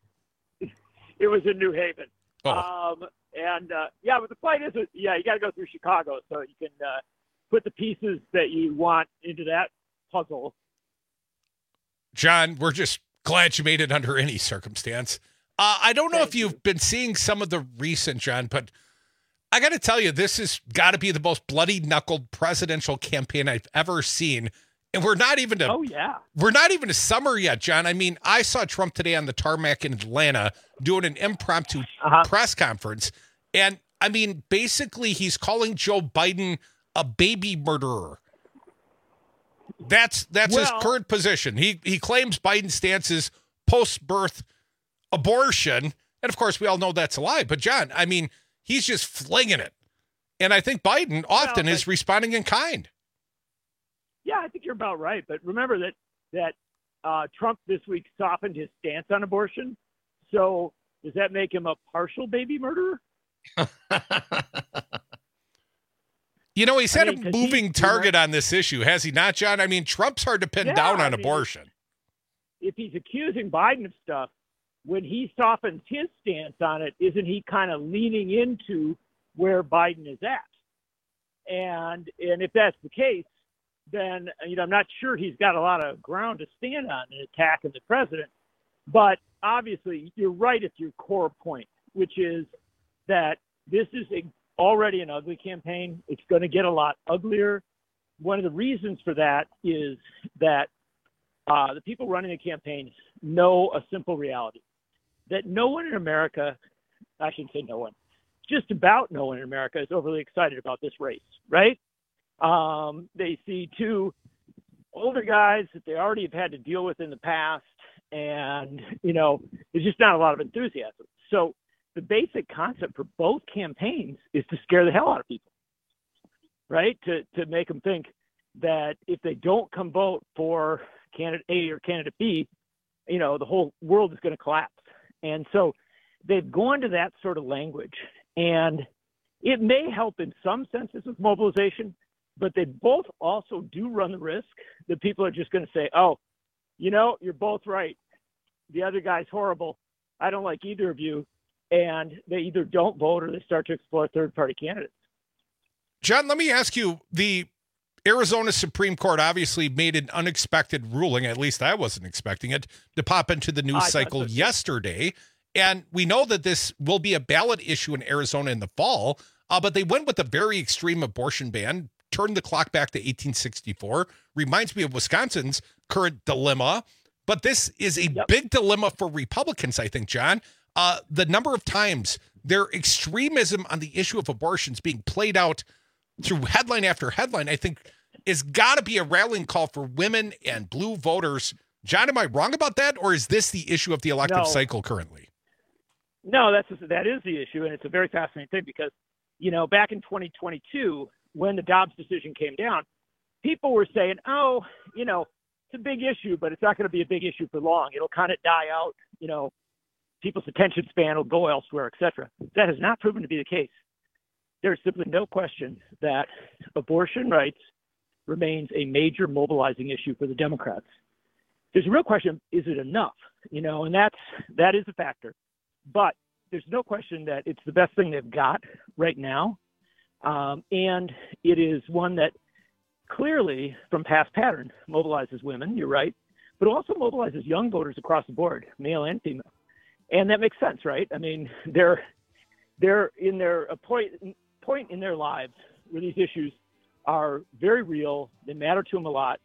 It was in New Haven. Oh. Um, and, uh, yeah, but the flight isn't, yeah, you got to go through Chicago so you can uh, put the pieces that you want into that puzzle. John, we're just glad you made it under any circumstance. Uh, I don't know Thank if you've you. been seeing some of the recent, John, but I got to tell you, this has got to be the most bloody-knuckled presidential campaign I've ever seen. And we're not even to, oh, yeah. We're not even to summer yet, John. I mean, I saw Trump today on the tarmac in Atlanta doing an impromptu uh-huh. press conference. And, I mean, basically he's calling Joe Biden a baby murderer. That's that's well, his current position. He he claims Biden's stance is post-birth abortion. And, of course, we all know that's a lie. But, John, I mean, he's just flinging it. And I think Biden often well, is responding in kind. Yeah, I think you're about right. But remember that that uh, Trump this week softened his stance on abortion. So does that make him a partial baby murderer? You know, he's had I mean, a moving he, target on this issue, has he not, John? I mean, Trump's hard to pin yeah, down on I mean, abortion. If he's accusing Biden of stuff, when he softens his stance on it, isn't he kind of leaning into where Biden is at? And and if that's the case, then, you know, I'm not sure he's got a lot of ground to stand on in attacking the president. But obviously, you're right at your core point, which is that this is a already an ugly campaign. It's going to get a lot uglier. One of the reasons for that is that uh, the people running the campaigns know a simple reality, that no one in America, I shouldn't say no one, just about no one in America is overly excited about this race, right? Um, they see two older guys that they already have had to deal with in the past, and, you know, there's just not a lot of enthusiasm. So the basic concept for both campaigns is to scare the hell out of people, right? To to make them think that if they don't come vote for candidate A or candidate B, you know, the whole world is going to collapse. And so they've gone to that sort of language. And it may help in some senses with mobilization, but they both also do run the risk that people are just going to say, oh, you know, you're both right. The other guy's horrible. I don't like either of you. And they either don't vote or they start to explore third-party candidates. John, let me ask you, the Arizona Supreme Court obviously made an unexpected ruling, at least I wasn't expecting it, to pop into the news I cycle yesterday. And we know that this will be a ballot issue in Arizona in the fall, uh, but they went with a very extreme abortion ban, turned the clock back to eighteen sixty-four. Reminds me of Wisconsin's current dilemma. But this is a yep. big dilemma for Republicans, I think, John. Uh, the number of times their extremism on the issue of abortions being played out through headline after headline, I think, is got to be a rallying call for women and blue voters. John, am I wrong about that, or is this the issue of the elective no. cycle currently? No, that's that is the issue, and it's a very fascinating thing because, you know, back in twenty twenty-two, when the Dobbs decision came down, people were saying, oh, you know, it's a big issue, but it's not going to be a big issue for long. It'll kind of die out, you know, people's attention span will go elsewhere, et cetera. That has not proven to be the case. There's simply no question that abortion rights remains a major mobilizing issue for the Democrats. There's a real question, is it enough? You know, and that's, that is a factor. But there's no question that it's the best thing they've got right now. Um, and it is one that clearly, from past pattern, mobilizes women, you're right, but also mobilizes young voters across the board, male and female. And that makes sense, right? I mean, they're they're in their a point point in their lives where these issues are very real. They matter to them a lot,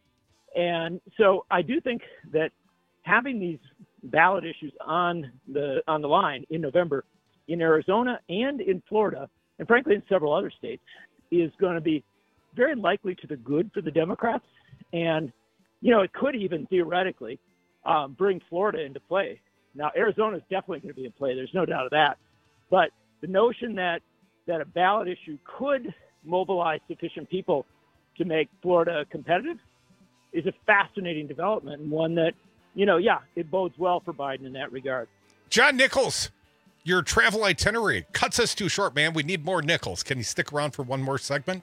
and so I do think that having these ballot issues on the on the line in November in Arizona and in Florida, and frankly in several other states, is going to be very likely to the good for the Democrats. And you know, it could even theoretically um, bring Florida into play. Now, Arizona is definitely going to be in play. There's no doubt of that. But the notion that, that a ballot issue could mobilize sufficient people to make Florida competitive is a fascinating development, and one that, you know, yeah, it bodes well for Biden in that regard. John Nichols, your travel itinerary cuts us too short, man. We need more Nichols. Can you stick around for one more segment?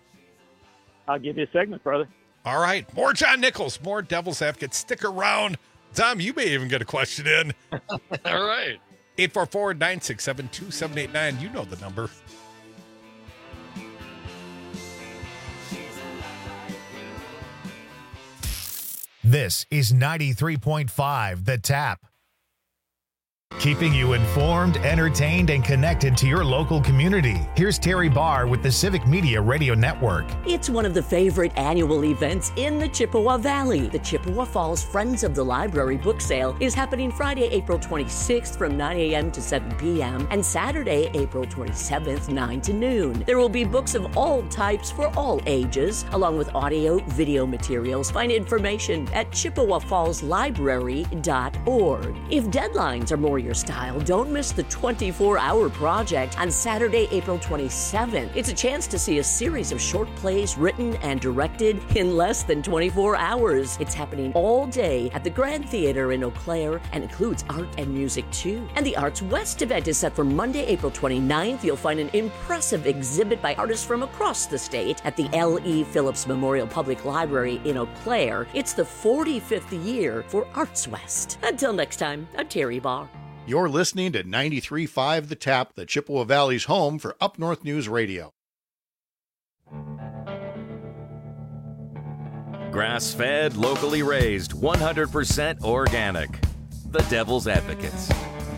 I'll give you a segment, brother. All right. More John Nichols, more Devil's Advocate. Stick around. Tom, you may even get a question in. All right. eight four four, nine six seven, two seven eight nine. You know the number. This is ninety-three point five The Tap. Keeping you informed, entertained, and connected to your local community. Here's Terry Barr with the Civic Media Radio Network. It's one of the favorite annual events in the Chippewa Valley. The Chippewa Falls Friends of the Library book sale is happening Friday, April twenty-sixth from nine a.m. to seven p.m. and Saturday, April twenty-seventh, nine to noon. There will be books of all types for all ages, along with audio, video materials. Find information at chippewa falls library dot org. If deadlines are more your style, don't miss the twenty-four hour project on Saturday, April twenty-seventh. It's a chance to see a series of short plays written and directed in less than twenty-four hours. It's happening all day at the Grand Theater in Eau Claire and includes art and music too. And the Arts West event is set for Monday, April twenty-ninth. You'll find an impressive exhibit by artists from across the state at the L E. Phillips Memorial Public Library in Eau Claire. It's the forty-fifth year for Arts West. Until next time, I'm Terry Barr. You're listening to ninety-three point five The Tap, the Chippewa Valley's home for Up North News Radio. Grass-fed, locally raised, one hundred percent organic. The Devil's Advocates.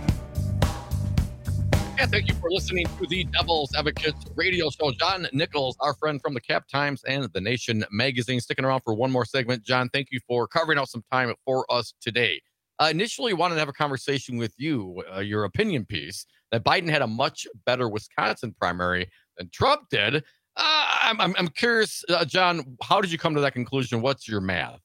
And thank you for listening to the Devil's Advocates radio show. John Nichols, our friend from the Cap Times and the Nation magazine, sticking around for one more segment. John, thank you for carving out some time for us today. Uh, initially wanted to have a conversation with you, uh, your opinion piece, that Biden had a much better Wisconsin primary than Trump did. Uh, I'm, I'm, I'm curious, uh, John, how did you come to that conclusion? What's your math?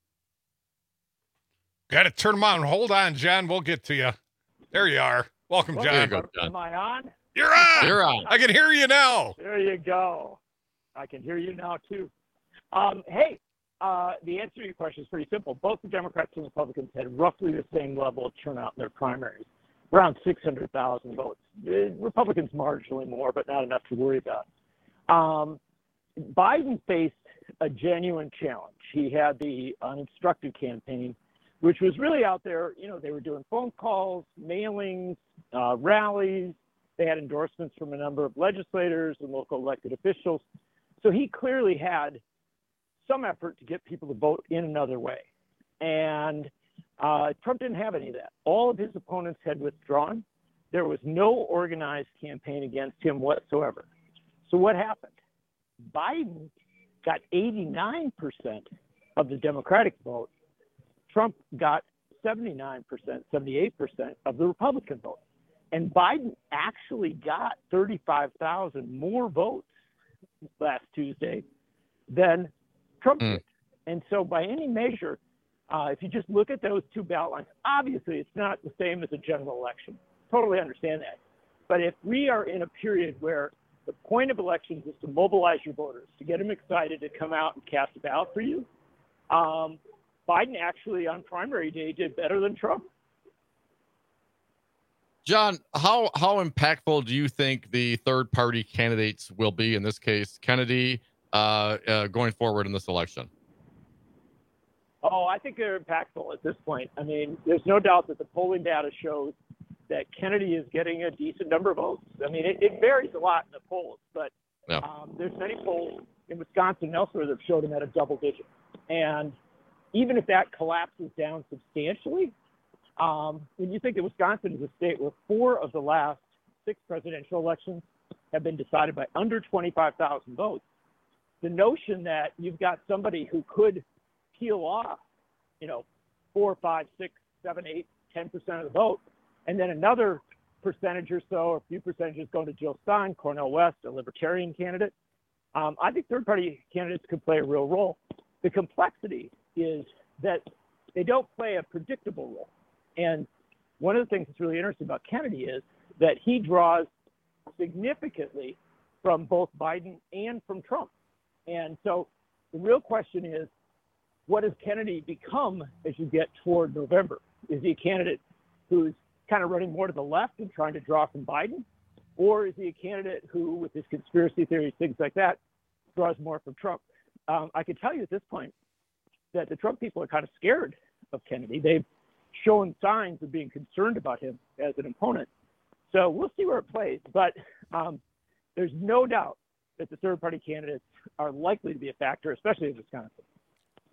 Got to turn them on. Hold on, John. We'll get to you. There you are. Welcome, Well, John. there you go, John. Am I on? You're on. You're on. I can hear you now. There you go. I can hear you now, too. Um, hey, uh, the answer to your question is pretty simple. Both the Democrats and Republicans had roughly the same level of turnout in their primaries, around six hundred thousand votes. The Republicans marginally more, but not enough to worry about. Um, Biden faced a genuine challenge. He had the uninstructed campaign, which was really out there. You know, they were doing phone calls, mailings, uh, rallies. They had endorsements from a number of legislators and local elected officials. So he clearly had some effort to get people to vote in another way. And uh, Trump didn't have any of that. All of his opponents had withdrawn. There was no organized campaign against him whatsoever. So what happened? Biden got eighty-nine percent of the Democratic vote. Trump got seventy-nine percent, seventy-eight percent of the Republican vote. And Biden actually got thirty-five thousand more votes last Tuesday than Trump did. Mm. And so by any measure, uh, if you just look at those two ballot lines, obviously it's not the same as a general election. Totally understand that. But if we are in a period where the point of elections is to mobilize your voters, to get them excited to come out and cast a ballot for you, um, Biden actually on primary day did better than Trump. John, how how impactful do you think the third party candidates will be, in this case, Kennedy, uh, uh, going forward in this election? Oh, I think they're impactful at this point. I mean, there's no doubt that the polling data shows that Kennedy is getting a decent number of votes. I mean, it, it varies a lot in the polls, but yeah. um, there's many polls in Wisconsin and elsewhere that have showed him at a double digit. And even if that collapses down substantially, um, when you think that Wisconsin is a state where four of the last six presidential elections have been decided by under twenty-five thousand votes, the notion that you've got somebody who could peel off, you know, four, five, six, seven, eight, ten percent of the vote, and then another percentage or so, or a few percentages going to Jill Stein, Cornel West, a libertarian candidate. Um, I think third-party candidates could play a real role. The complexity is that they don't play a predictable role. And one of the things that's really interesting about Kennedy is that he draws significantly from both Biden and from Trump. And so the real question is, what does Kennedy become as you get toward November? Is he a candidate who's kind of running more to the left and trying to draw from Biden? Or is he a candidate who, with his conspiracy theories, things like that, draws more from Trump? Um, I can tell you at this point that the Trump people are kind of scared of Kennedy. They've shown signs of being concerned about him as an opponent. So we'll see where it plays. But um, there's no doubt that the third-party candidates are likely to be a factor, especially in Wisconsin.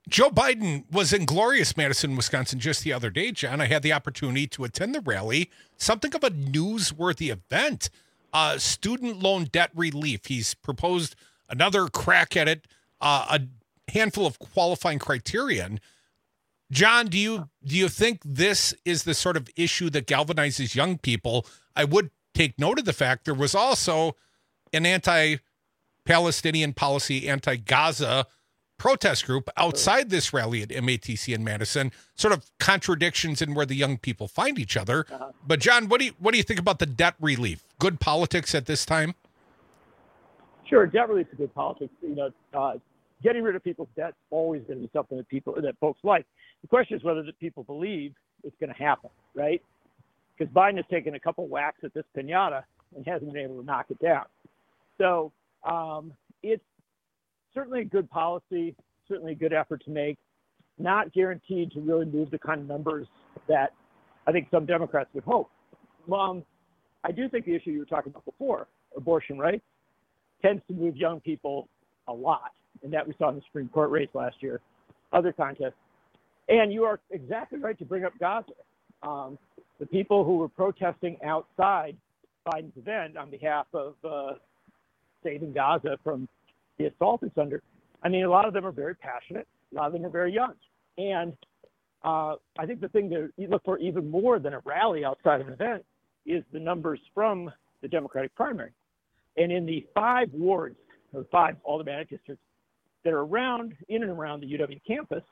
Joe Biden was in glorious Madison, Wisconsin just the other day, John. I had the opportunity to attend the rally, something of a newsworthy event. Uh, student loan debt relief. He's proposed another crack at it, uh, a handful of qualifying criterion. John, do you do you think this is the sort of issue that galvanizes young people? I would take note of the fact there was also an anti-Palestinian policy, anti-Gaza protest group outside this rally at M A T C in Madison, sort of contradictions in where the young people find each other. Uh-huh. But John, what do you what do you think about the debt relief? Good politics at this time? Sure, debt relief is good politics. You know, uh, getting rid of people's debt's always going to be something that people that folks like. The question is whether the people believe it's going to happen, right? Because Biden has taken a couple whacks at this piñata and hasn't been able to knock it down. So um, it's certainly a good policy, certainly a good effort to make, not guaranteed to really move the kind of numbers that I think some Democrats would hope. Um, I do think the issue you were talking about before, abortion rights, tends to move young people a lot, and that we saw in the Supreme Court race last year, other contests. And you are exactly right to bring up Gaza. Um, the people who were protesting outside Biden's event on behalf of uh, saving Gaza from the assault it's under, I mean, a lot of them are very passionate. A lot of them are very young. And uh, I think the thing that you look for even more than a rally outside of an event is the numbers from the Democratic primary. And in the five wards, or five aldermanic districts that are around, in and around the U W campus,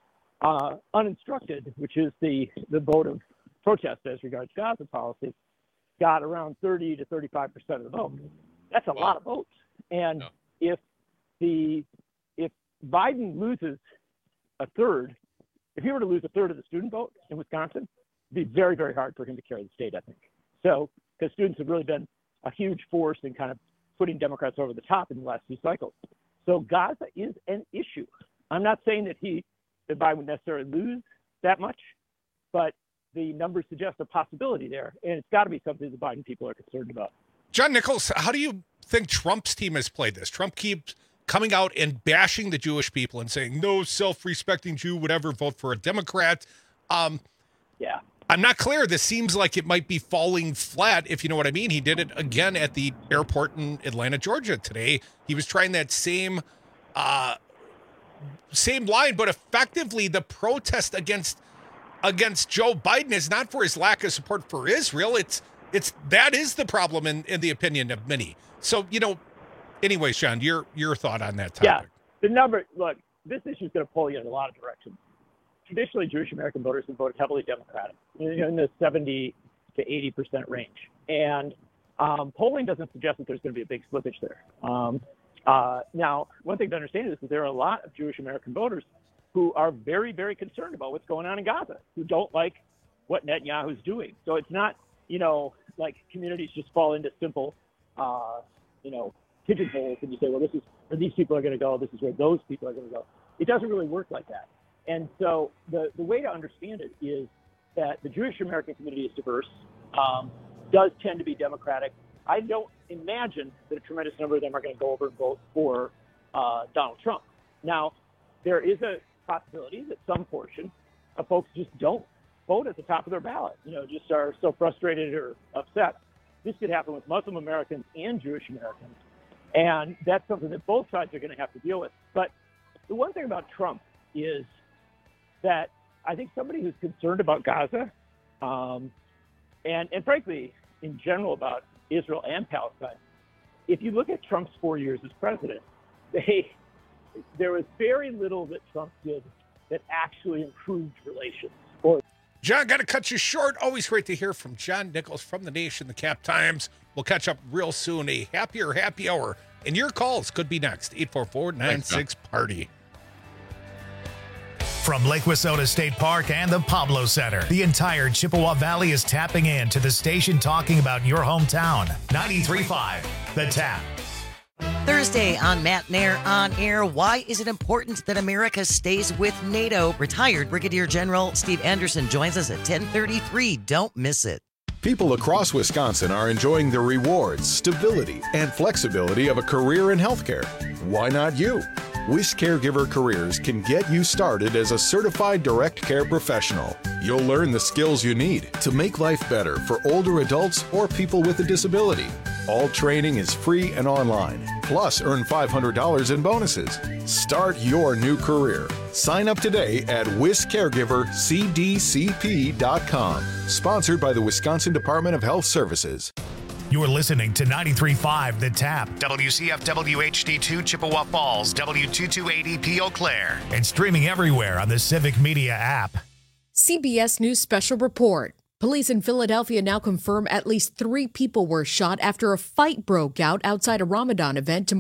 uh, uninstructed, which is the, the vote of protest as regards Gaza policy, got around thirty to thirty-five percent of the vote. That's a lot of votes. And no. if the if Biden loses a third, if he were to lose a third of the student vote in Wisconsin, it'd be very, very hard for him to carry the state, I think. So, because students have really been a huge force in kind of putting Democrats over the top in the last few cycles. So Gaza is an issue. I'm not saying that he, that Biden would necessarily lose that much, but the numbers suggest a possibility there, and it's got to be something the Biden people are concerned about. John Nichols, how do you think Trump's team has played this? Trump keeps coming out and bashing the Jewish people and saying, no self-respecting Jew would ever vote for a Democrat. Um, yeah. I'm not clear. This seems like it might be falling flat, if you know what I mean. He did it again at the airport in Atlanta, Georgia today. He was trying that same uh, same line, but effectively the protest against against Joe Biden is not for his lack of support for Israel. It's it's that is the problem in, in the opinion of many. So, you know, anyways, Sean, your your thought on that topic. Yeah, the number, look, this issue is going to pull you in a lot of directions. Traditionally, Jewish American voters have voted heavily Democratic, in the seventy to eighty percent range. And um, polling doesn't suggest that there's going to be a big slippage there. Um, uh, now, one thing to understand is that there are a lot of Jewish American voters who are very, very concerned about what's going on in Gaza, who don't like what Netanyahu's doing. So it's not, you know, like communities just fall into simple, uh, you know, pigeonholes and you say, well, this is where these people are going to go, this is where those people are going to go. It doesn't really work like that. And so the, the way to understand it is that the Jewish American community is diverse, um, does tend to be Democratic. I don't imagine that a tremendous number of them are going to go over and vote for uh, Donald Trump. Now, there is a possibility that some portion of folks just don't vote at the top of their ballot, you know, just are so frustrated or upset. This could happen with Muslim Americans and Jewish Americans. And that's something that both sides are going to have to deal with. But the one thing about Trump is that I think somebody who's concerned about Gaza, um, and, and frankly, in general about Israel and Palestine, if you look at Trump's four years as president, they, there was very little that Trump did that actually improved relations. Or John, got to cut you short. Always great to hear from John Nichols from The Nation, The Cap Times. We'll catch up real soon. A happier happy hour. And your calls could be next. eight four four, nine six, party. From Lake Wissota State Park and the Pablo Center, the entire Chippewa Valley is tapping in to the station talking about your hometown. ninety-three point five, The Tap. Thursday on Matt Nair On Air, why is it important that America stays with NATO? Retired Brigadier General Steve Anderson joins us at ten thirty-three. Don't miss it. People across Wisconsin are enjoying the rewards, stability, and flexibility of a career in healthcare. Why not you? Wish Caregiver Careers can get you started as a certified direct care professional. You'll learn the skills you need to make life better for older adults or people with a disability. All training is free and online. Plus, earn five hundred dollars in bonuses. Start your new career. Sign up today at wish caregiver c d c p dot com. Sponsored by the Wisconsin Department of Health Services. You're listening to ninety-three point five The Tap. W C F W H D two Chippewa Falls, W two two eight zero P Eau Claire. And streaming everywhere on the Civic Media app. C B S News Special Report. Police in Philadelphia now confirm at least three people were shot after a fight broke out outside a Ramadan event to